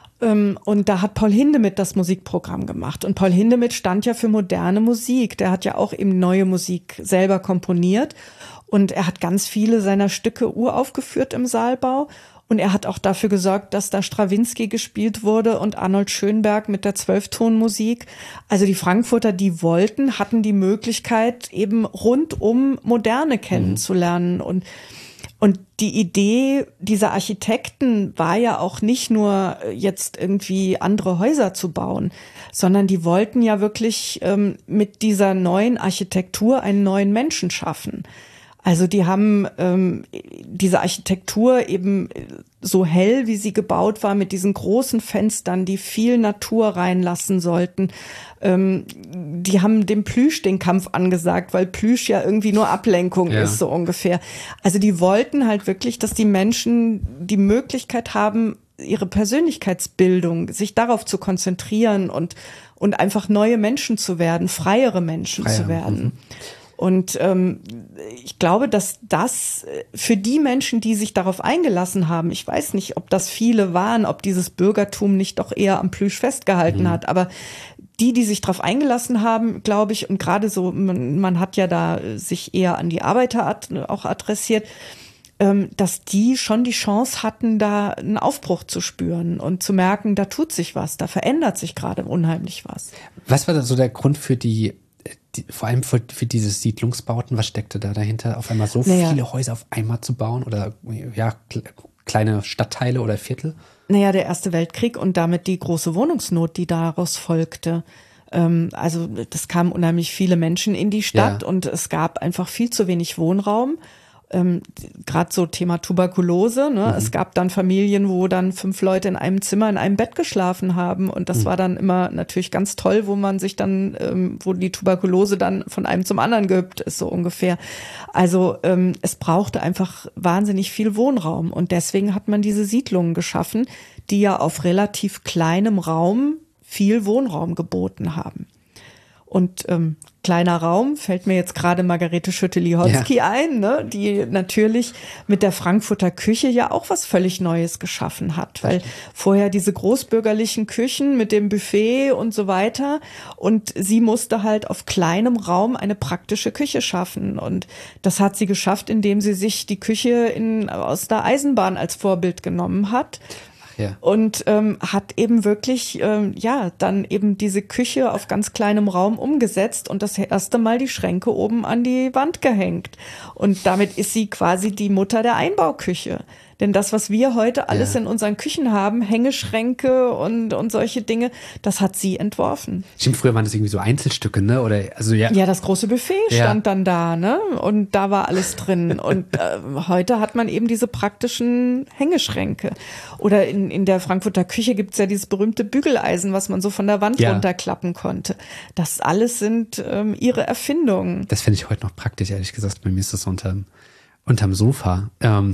S2: Und da hat Paul Hindemith das Musikprogramm gemacht. Und Paul Hindemith stand ja für moderne Musik. Der hat ja auch eben neue Musik selber komponiert. Und er hat ganz viele seiner Stücke uraufgeführt im Saalbau. Und er hat auch dafür gesorgt, dass da Strawinsky gespielt wurde und Arnold Schönberg mit der Zwölftonmusik. Also die Frankfurter, die wollten, hatten die Möglichkeit, eben rundum Moderne kennenzulernen. Mhm. Und Und die Idee dieser Architekten war ja auch nicht nur jetzt irgendwie andere Häuser zu bauen, sondern die wollten ja wirklich ähm, mit dieser neuen Architektur einen neuen Menschen schaffen. Also die haben ähm, diese Architektur eben so hell, wie sie gebaut war, mit diesen großen Fenstern, die viel Natur reinlassen sollten. Ähm, die haben dem Plüsch den Kampf angesagt, weil Plüsch ja irgendwie nur Ablenkung ja. ist, so ungefähr. Also die wollten halt wirklich, dass die Menschen die Möglichkeit haben, ihre Persönlichkeitsbildung, sich darauf zu konzentrieren und, und einfach neue Menschen zu werden, freiere Menschen Freier. zu werden. Mhm. Und ähm, ich glaube, dass das für die Menschen, die sich darauf eingelassen haben, ich weiß nicht, ob das viele waren, ob dieses Bürgertum nicht doch eher am Plüsch festgehalten mhm. hat, aber die, die sich darauf eingelassen haben, glaube ich, und gerade so, man, man hat ja da sich eher an die Arbeiter auch adressiert, ähm, dass die schon die Chance hatten, da einen Aufbruch zu spüren und zu merken, da tut sich was, da verändert sich gerade unheimlich was.
S1: Was war da so der Grund für die Die, vor allem für, für diese Siedlungsbauten, was steckte da dahinter, auf einmal so naja. viele Häuser auf einmal zu bauen oder ja kleine Stadtteile oder Viertel?
S2: Naja, der Erste Weltkrieg und damit die große Wohnungsnot, die daraus folgte. Ähm, also das kamen unheimlich viele Menschen in die Stadt ja. und es gab einfach viel zu wenig Wohnraum. Ähm, gerade so Thema Tuberkulose, ne? Mhm. Es gab dann Familien, wo dann fünf Leute in einem Zimmer, in einem Bett geschlafen haben und das mhm. war dann immer natürlich ganz toll, wo man sich dann, ähm, wo die Tuberkulose dann von einem zum anderen gehüpft ist, so ungefähr. Also ähm, es brauchte einfach wahnsinnig viel Wohnraum und deswegen hat man diese Siedlungen geschaffen, die ja auf relativ kleinem Raum viel Wohnraum geboten haben. Und ähm, kleiner Raum fällt mir jetzt gerade Margarete Schütte-Lihotzky ja. ein, ne, die natürlich mit der Frankfurter Küche ja auch was völlig Neues geschaffen hat, weil vorher diese großbürgerlichen Küchen mit dem Buffet und so weiter und sie musste halt auf kleinem Raum eine praktische Küche schaffen und das hat sie geschafft, indem sie sich die Küche in, aus der Eisenbahn als Vorbild genommen hat. Ja. Und ähm, hat eben wirklich, ähm, ja, dann eben diese Küche auf ganz kleinem Raum umgesetzt und das erste Mal die Schränke oben an die Wand gehängt. Und damit ist sie quasi die Mutter der Einbauküche. Denn das, was wir heute alles
S1: Ja.
S2: in unseren Küchen haben, Hängeschränke und, und solche Dinge, das hat sie entworfen.
S1: Stimmt, früher waren das irgendwie so Einzelstücke, ne? Oder, also ja.
S2: Ja, das große Buffet
S1: Ja.
S2: stand dann da, ne? Und da war alles drin. Und äh, heute hat man eben diese praktischen Hängeschränke. Oder in, in der Frankfurter Küche gibt's ja dieses berühmte Bügeleisen, was man so von der Wand
S1: Ja.
S2: runterklappen konnte. Das alles sind ähm, ihre Erfindungen.
S1: Das finde ich heute noch praktisch, ehrlich gesagt. Bei mir ist das unterm, unterm Sofa. Ähm.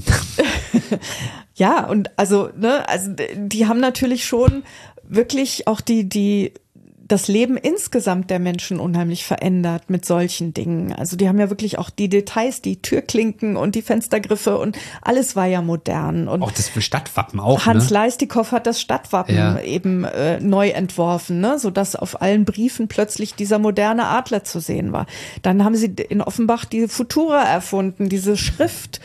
S2: Ja, und also, ne, also die haben natürlich schon wirklich auch die, die das Leben insgesamt der Menschen unheimlich verändert mit solchen Dingen. Also die haben ja wirklich auch die Details, die Türklinken und die Fenstergriffe und alles war ja modern. Und
S1: Auch das Stadtwappen auch,
S2: Hans
S1: ne?
S2: Leistikow hat das Stadtwappen
S1: Ja.
S2: eben äh, neu entworfen, ne, sodass auf allen Briefen plötzlich dieser moderne Adler zu sehen war. Dann haben sie in Offenbach die Futura erfunden, diese Schrift,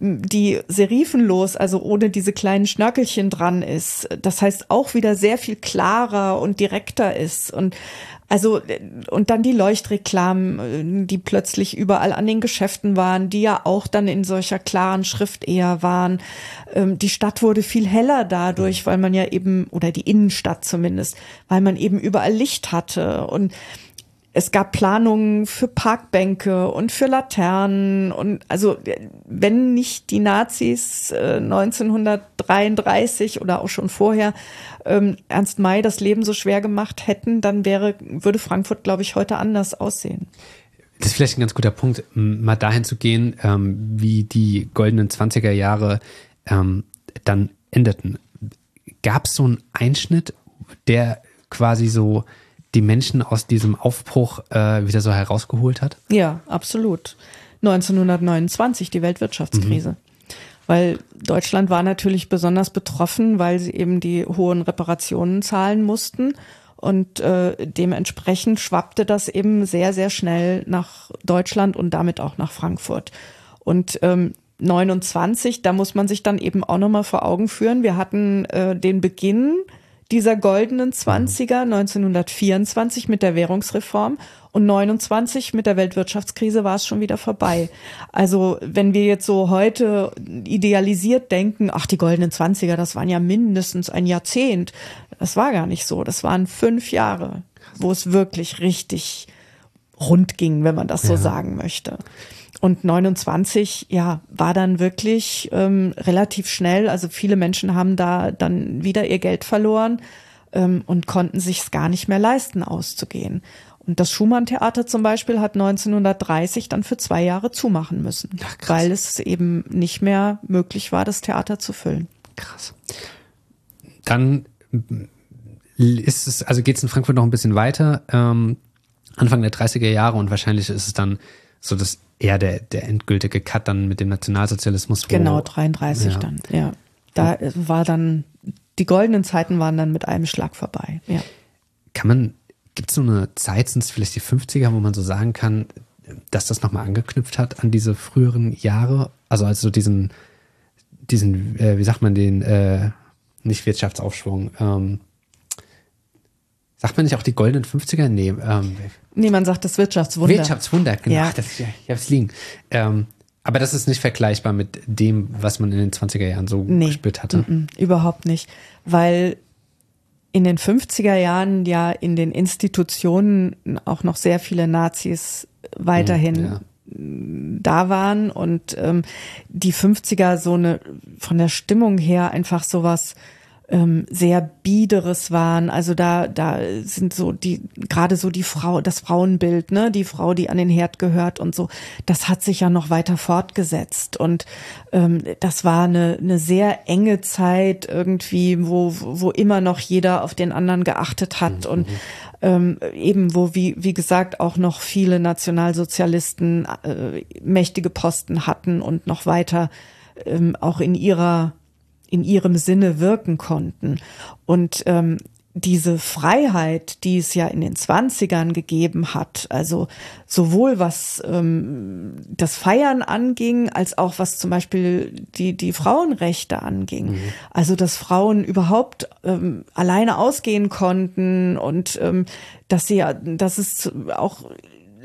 S2: die serifenlos, also ohne diese kleinen Schnörkelchen dran ist. Das heißt auch wieder sehr viel klarer und direkter ist. Und also, und dann die Leuchtreklamen, die plötzlich überall an den Geschäften waren, die ja auch dann in solcher klaren Schrift eher waren. Die Stadt wurde viel heller dadurch, weil man ja eben, oder die Innenstadt zumindest, weil man eben überall Licht hatte. Und es gab Planungen für Parkbänke und für Laternen und also wenn nicht die Nazis äh, neunzehnhundertdreiunddreißig oder auch schon vorher ähm, Ernst May das Leben so schwer gemacht hätten, dann wäre würde Frankfurt, glaube ich, heute anders aussehen.
S1: Das ist vielleicht ein ganz guter Punkt, m, mal dahin zu gehen, ähm, wie die goldenen zwanziger Jahre ähm, dann endeten. Gab es so einen Einschnitt, der quasi so die Menschen aus diesem Aufbruch äh, wieder so herausgeholt hat?
S2: Ja, absolut. neunzehnhundertneunundzwanzig, die Weltwirtschaftskrise. Mhm. Weil Deutschland war natürlich besonders betroffen, weil sie eben die hohen Reparationen zahlen mussten. Und äh, dementsprechend schwappte das eben sehr, sehr schnell nach Deutschland und damit auch nach Frankfurt. Und ähm, neunundzwanzig, da muss man sich dann eben auch nochmal vor Augen führen. Wir hatten äh, den Beginn dieser goldenen Zwanziger neunzehnhundertvierundzwanzig mit der Währungsreform und neunundzwanzig mit der Weltwirtschaftskrise war es schon wieder vorbei. Also wenn wir jetzt so heute idealisiert denken, ach die goldenen Zwanziger, das waren ja mindestens ein Jahrzehnt. Das war gar nicht so. Das waren fünf Jahre, wo es wirklich richtig rund ging, wenn man das so
S1: ja.
S2: sagen möchte. Und neunundzwanzig, ja, war dann wirklich ähm, relativ schnell. Also viele Menschen haben da dann wieder ihr Geld verloren ähm, und konnten sich es gar nicht mehr leisten, auszugehen. Und das Schumann-Theater zum Beispiel hat neunzehnhundertdreißig dann für zwei Jahre zumachen müssen,
S1: Ach,
S2: weil es eben nicht mehr möglich war, das Theater zu füllen.
S1: Krass. Dann ist es, also geht es in Frankfurt noch ein bisschen weiter, ähm, Anfang der dreißiger Jahre und wahrscheinlich ist es dann so das eher der, der endgültige Cut dann mit dem Nationalsozialismus. Wo,
S2: genau, dreiunddreißig ja. dann, ja. Da war dann, die goldenen Zeiten waren dann mit einem Schlag vorbei, ja.
S1: Kann man, gibt es so eine Zeit, sind es vielleicht die fünfziger, wo man so sagen kann, dass das nochmal angeknüpft hat an diese früheren Jahre? Also als so diesen, diesen, äh, wie sagt man den, äh, nicht Wirtschaftsaufschwung, ähm, sagt man nicht auch die goldenen fünfziger? Nee, ähm,
S2: Nee, man sagt das Wirtschaftswunder.
S1: Wirtschaftswunder, genau.
S2: Ja.
S1: Das, ja, ich hab's liegen. Ähm, aber das ist nicht vergleichbar mit dem, was man in den zwanziger Jahren so
S2: nee,
S1: gespürt hatte.
S2: m -m, überhaupt nicht. Weil in den fünfziger Jahren ja in den Institutionen auch noch sehr viele Nazis weiterhin
S1: ja.
S2: da waren und ähm, die fünfziger so eine von der Stimmung her einfach sowas ähm, sehr Biederes waren. Also da da sind so die gerade so die Frau, das Frauenbild, ne, die Frau, die an den Herd gehört und so. Das hat sich ja noch weiter fortgesetzt und ähm, das war eine eine sehr enge Zeit irgendwie, wo wo immer noch jeder auf den anderen geachtet hat mhm. und ähm, eben wo wie wie gesagt auch noch viele Nationalsozialisten äh, mächtige Posten hatten und noch weiter ähm, auch in ihrer in ihrem Sinne wirken konnten. Und ähm, diese Freiheit, die es ja in den zwanzigern gegeben hat, also sowohl was ähm, das Feiern anging, als auch was zum Beispiel die die Frauenrechte anging. Mhm. Also dass Frauen überhaupt ähm, alleine ausgehen konnten und ähm, dass sie, dass es auch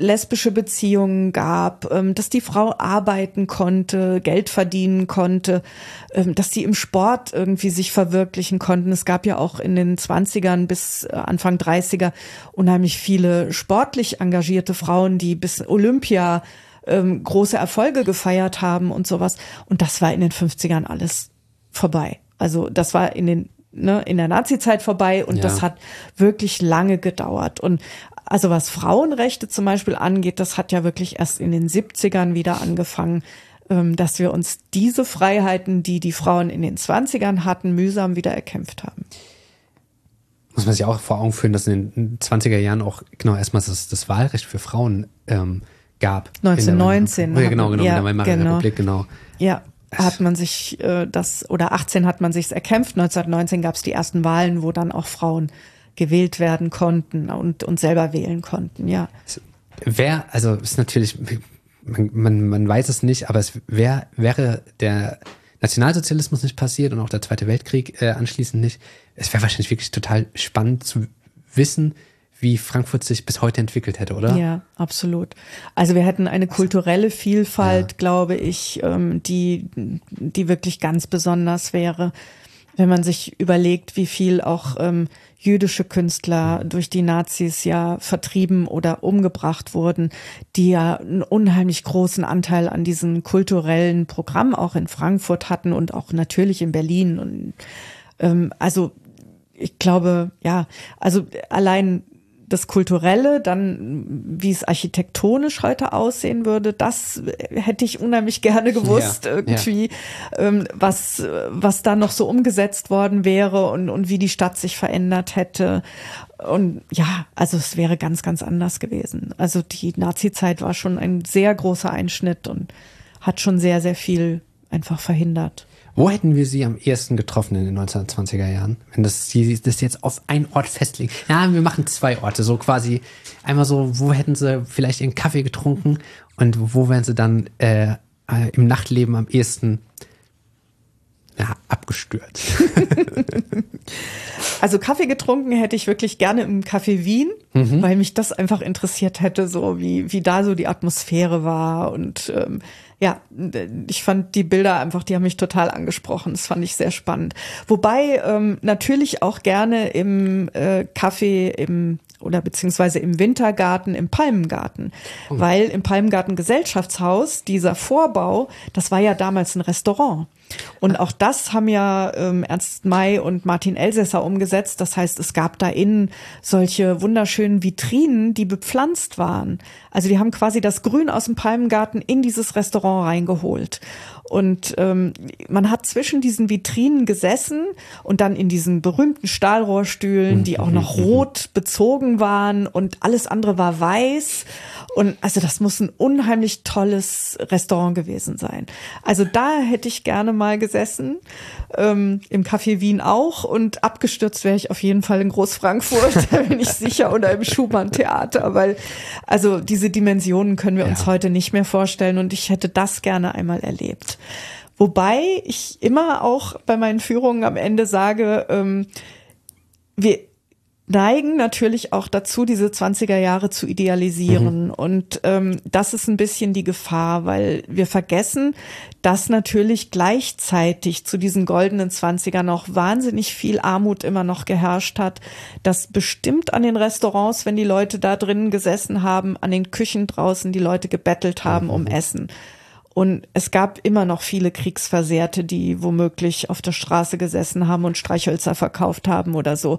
S2: lesbische Beziehungen gab, ähm, dass die Frau arbeiten konnte, Geld verdienen konnte, ähm, dass die im Sport irgendwie sich verwirklichen konnten. Es gab ja auch in den zwanzigern bis Anfang dreißiger unheimlich viele sportlich engagierte Frauen, die bis Olympia ähm, große Erfolge gefeiert haben und sowas. Und das war in den fünfzigern alles vorbei. Also das war in den ne, in der Nazi-Zeit vorbei und ja. das hat wirklich lange gedauert. Und also was Frauenrechte zum Beispiel angeht, das hat ja wirklich erst in den siebzigern wieder angefangen, ähm, dass wir uns diese Freiheiten, die die Frauen in den zwanzigern hatten, mühsam wieder erkämpft haben.
S1: Muss man sich auch vor Augen führen, dass in den zwanziger Jahren auch genau erstmals das, das Wahlrecht für Frauen ähm, gab.
S2: neunzehnhundertneunzehn.
S1: Ja, genau, genau,
S2: ja,
S1: in der Weimarer
S2: genau.
S1: Republik, genau.
S2: Ja, hat man sich äh, das, oder achtzehn hat man sich's erkämpft, neunzehnhundertneunzehn gab es die ersten Wahlen, wo dann auch Frauen gewählt werden konnten und, und selber wählen konnten, ja.
S1: Wer, also ist natürlich, man, man, man weiß es nicht, aber es wär, wäre der Nationalsozialismus nicht passiert und auch der Zweite Weltkrieg äh, anschließend nicht, es wäre wahrscheinlich wirklich total spannend zu wissen, wie Frankfurt sich bis heute entwickelt hätte, oder?
S2: Ja, absolut. Also wir hätten eine kulturelle Vielfalt, ja. glaube ich, die, die wirklich ganz besonders wäre, wenn man sich überlegt, wie viel auch ähm, jüdische Künstler durch die Nazis ja vertrieben oder umgebracht wurden, die ja einen unheimlich großen Anteil an diesem kulturellen Programm auch in Frankfurt hatten und auch natürlich in Berlin. Und ähm, also ich glaube, ja, also allein das Kulturelle, dann wie es architektonisch heute aussehen würde, das hätte ich unheimlich gerne gewusst, ja, irgendwie, ja. ähm, was, was da noch so umgesetzt worden wäre und, und wie die Stadt sich verändert hätte. Und ja, also es wäre ganz, ganz anders gewesen. Also die Nazi-Zeit war schon ein sehr großer Einschnitt und hat schon sehr, sehr viel einfach verhindert.
S1: Wo hätten wir sie am ehesten getroffen in den neunzehnhundertzwanziger Jahren? Wenn das, sie das jetzt auf einen Ort festlegen. Ja, wir machen zwei Orte, so quasi einmal so, wo hätten sie vielleicht ihren Kaffee getrunken und wo wären sie dann äh, im Nachtleben am ehesten ja, abgestürzt?
S2: Also Kaffee getrunken hätte ich wirklich gerne im Café Wien, mhm. weil mich das einfach interessiert hätte, so wie, wie da so die Atmosphäre war und ähm, ja, ich fand die Bilder einfach, die haben mich total angesprochen. Das fand ich sehr spannend. Wobei ähm, natürlich auch gerne im äh, Café im oder beziehungsweise im Wintergarten, im Palmengarten. Oh. Weil im Palmengarten Gesellschaftshaus, dieser Vorbau, das war ja damals ein Restaurant. Und auch das haben ja ähm, Ernst May und Martin Elsässer umgesetzt. Das heißt, es gab da innen solche wunderschönen Vitrinen, die bepflanzt waren. Also die haben quasi das Grün aus dem Palmengarten in dieses Restaurant reingeholt. Und ähm, man hat zwischen diesen Vitrinen gesessen und dann in diesen berühmten Stahlrohrstühlen, die auch noch rot bezogen waren und alles andere war weiß. Und also das muss ein unheimlich tolles Restaurant gewesen sein. Also da hätte ich gerne mal gesessen, ähm, im Café Wien auch, und abgestürzt wäre ich auf jeden Fall in Groß-Frankfurt, da bin ich sicher, oder im Schumann-Theater, weil also diese Dimensionen können wir ja. uns heute nicht mehr vorstellen und ich hätte das gerne einmal erlebt. Wobei ich immer auch bei meinen Führungen am Ende sage, ähm, wir neigen natürlich auch dazu, diese zwanziger Jahre zu idealisieren. Mhm. Und ähm, das ist ein bisschen die Gefahr, weil wir vergessen, dass natürlich gleichzeitig zu diesen goldenen Zwanzigern noch wahnsinnig viel Armut immer noch geherrscht hat, dass bestimmt an den Restaurants, wenn die Leute da drinnen gesessen haben, an den Küchen draußen die Leute gebettelt haben mhm. um Essen. Und es gab immer noch viele Kriegsversehrte, die womöglich auf der Straße gesessen haben und Streichhölzer verkauft haben oder so.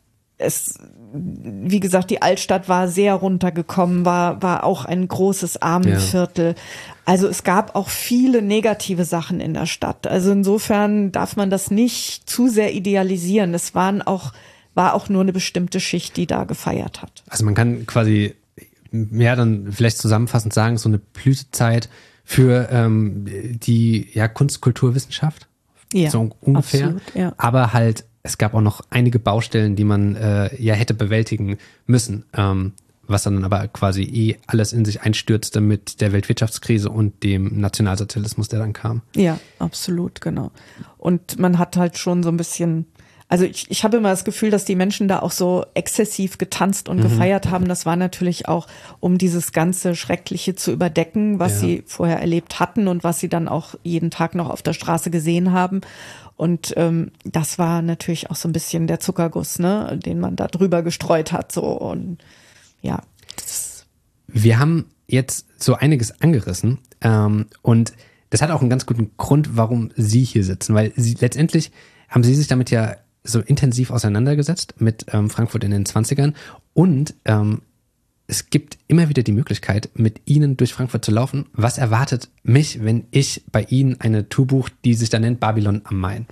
S2: Es, wie gesagt, die Altstadt war sehr runtergekommen, war, war auch ein großes Armenviertel. Ja. Also es gab auch viele negative Sachen in der Stadt. Also insofern darf man das nicht zu sehr idealisieren. Es waren auch, war auch nur eine bestimmte Schicht, die da gefeiert hat.
S1: Also man kann quasi, ja, dann vielleicht zusammenfassend sagen, so eine Blütezeit für ähm, die ja, Kunst, Kultur, Wissenschaft.
S2: Ja,
S1: so ungefähr.
S2: Absolut, ja.
S1: Aber halt, es gab auch noch einige Baustellen, die man äh, ja hätte bewältigen müssen, ähm, was dann aber quasi eh alles in sich einstürzte mit der Weltwirtschaftskrise und dem Nationalsozialismus, der dann kam.
S2: Ja, absolut, genau. Und man hat halt schon so ein bisschen, Also ich, ich habe immer das Gefühl, dass die Menschen da auch so exzessiv getanzt und mhm. gefeiert haben. Das war natürlich auch, um dieses ganze Schreckliche zu überdecken, was ja. sie vorher erlebt hatten und was sie dann auch jeden Tag noch auf der Straße gesehen haben. Und ähm, das war natürlich auch so ein bisschen der Zuckerguss, ne, den man da drüber gestreut hat. So und ja.
S1: Wir haben jetzt so einiges angerissen ähm, und das hat auch einen ganz guten Grund, warum Sie hier sitzen, weil Sie letztendlich haben Sie sich damit ja so intensiv auseinandergesetzt mit ähm, Frankfurt in den zwanzigern und ähm, es gibt immer wieder die Möglichkeit, mit Ihnen durch Frankfurt zu laufen. Was erwartet mich, wenn ich bei Ihnen eine Tour buche, die sich da nennt Babylon am Main?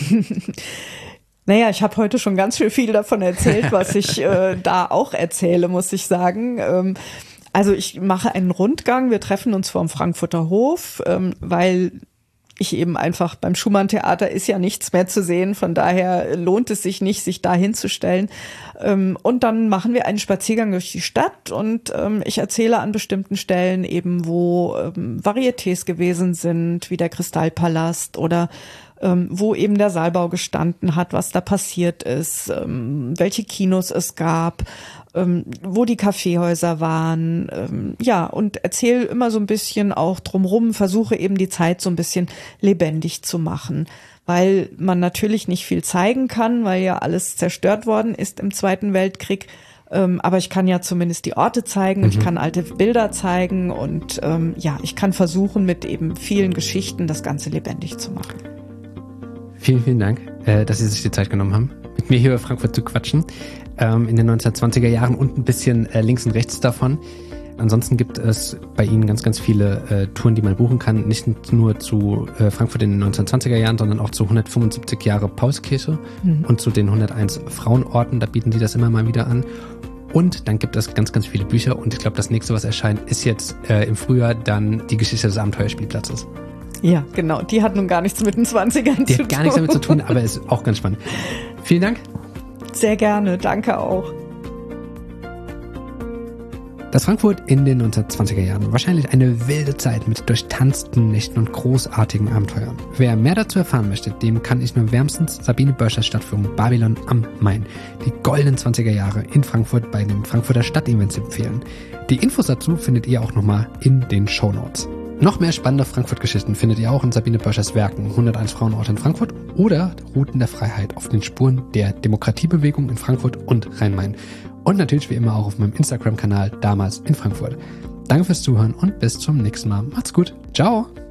S2: Naja, ich habe heute schon ganz schön viel davon erzählt, was ich äh, da auch erzähle, muss ich sagen. Ähm, also ich mache einen Rundgang. Wir treffen uns vorm Frankfurter Hof, ähm, weil ich eben einfach beim Schumann-Theater ist ja nichts mehr zu sehen. Von daher lohnt es sich nicht, sich da hinzustellen. Und dann machen wir einen Spaziergang durch die Stadt und ich erzähle an bestimmten Stellen eben, wo Varietés gewesen sind, wie der Kristallpalast oder wo eben der Saalbau gestanden hat, was da passiert ist, welche Kinos es gab, wo die Kaffeehäuser waren, ja, und erzähle immer so ein bisschen auch drumrum, versuche eben die Zeit so ein bisschen lebendig zu machen, weil man natürlich nicht viel zeigen kann, weil ja alles zerstört worden ist im Zweiten Weltkrieg, aber ich kann ja zumindest die Orte zeigen, mhm. ich kann alte Bilder zeigen und ja, ich kann versuchen, mit eben vielen Geschichten das Ganze lebendig zu machen.
S1: Vielen, vielen Dank, dass Sie sich die Zeit genommen haben, mit mir hier über Frankfurt zu quatschen. In den neunzehnhundertzwanziger Jahren und ein bisschen äh, links und rechts davon. Ansonsten gibt es bei Ihnen ganz, ganz viele äh, Touren, die man buchen kann. Nicht nur zu äh, Frankfurt in den neunzehnhundertzwanziger Jahren, sondern auch zu hundertfünfundsiebzig Jahre Paulskirche mhm. und zu den hunderteins Frauenorten. Da bieten die das immer mal wieder an. Und dann gibt es ganz, ganz viele Bücher. Und ich glaube, das nächste, was erscheint, ist jetzt äh, im Frühjahr dann die Geschichte des Abenteuerspielplatzes.
S2: Ja, genau. Die hat nun gar nichts mit den zwanzigern zu tun.
S1: Die hat gar nichts damit zu tun, aber ist auch ganz spannend. Vielen Dank.
S2: Sehr gerne, danke auch.
S1: Das Frankfurt in den neunzehnhundertzwanziger Jahren. Wahrscheinlich eine wilde Zeit mit durchtanzten Nächten und großartigen Abenteuern. Wer mehr dazu erfahren möchte, dem kann ich nur wärmstens Sabine Börschers Stadtführung Babylon am Main, die goldenen zwanziger Jahre in Frankfurt bei den Frankfurter Stadtevents empfehlen. Die Infos dazu findet ihr auch nochmal in den Shownotes. Noch mehr spannende Frankfurt-Geschichten findet ihr auch in Sabine Börschers Werken hunderteins Frauenorte in Frankfurt oder Routen der Freiheit auf den Spuren der Demokratiebewegung in Frankfurt und Rhein-Main. Und natürlich wie immer auch auf meinem Instagram-Kanal damals in Frankfurt. Danke fürs Zuhören und bis zum nächsten Mal. Macht's gut. Ciao.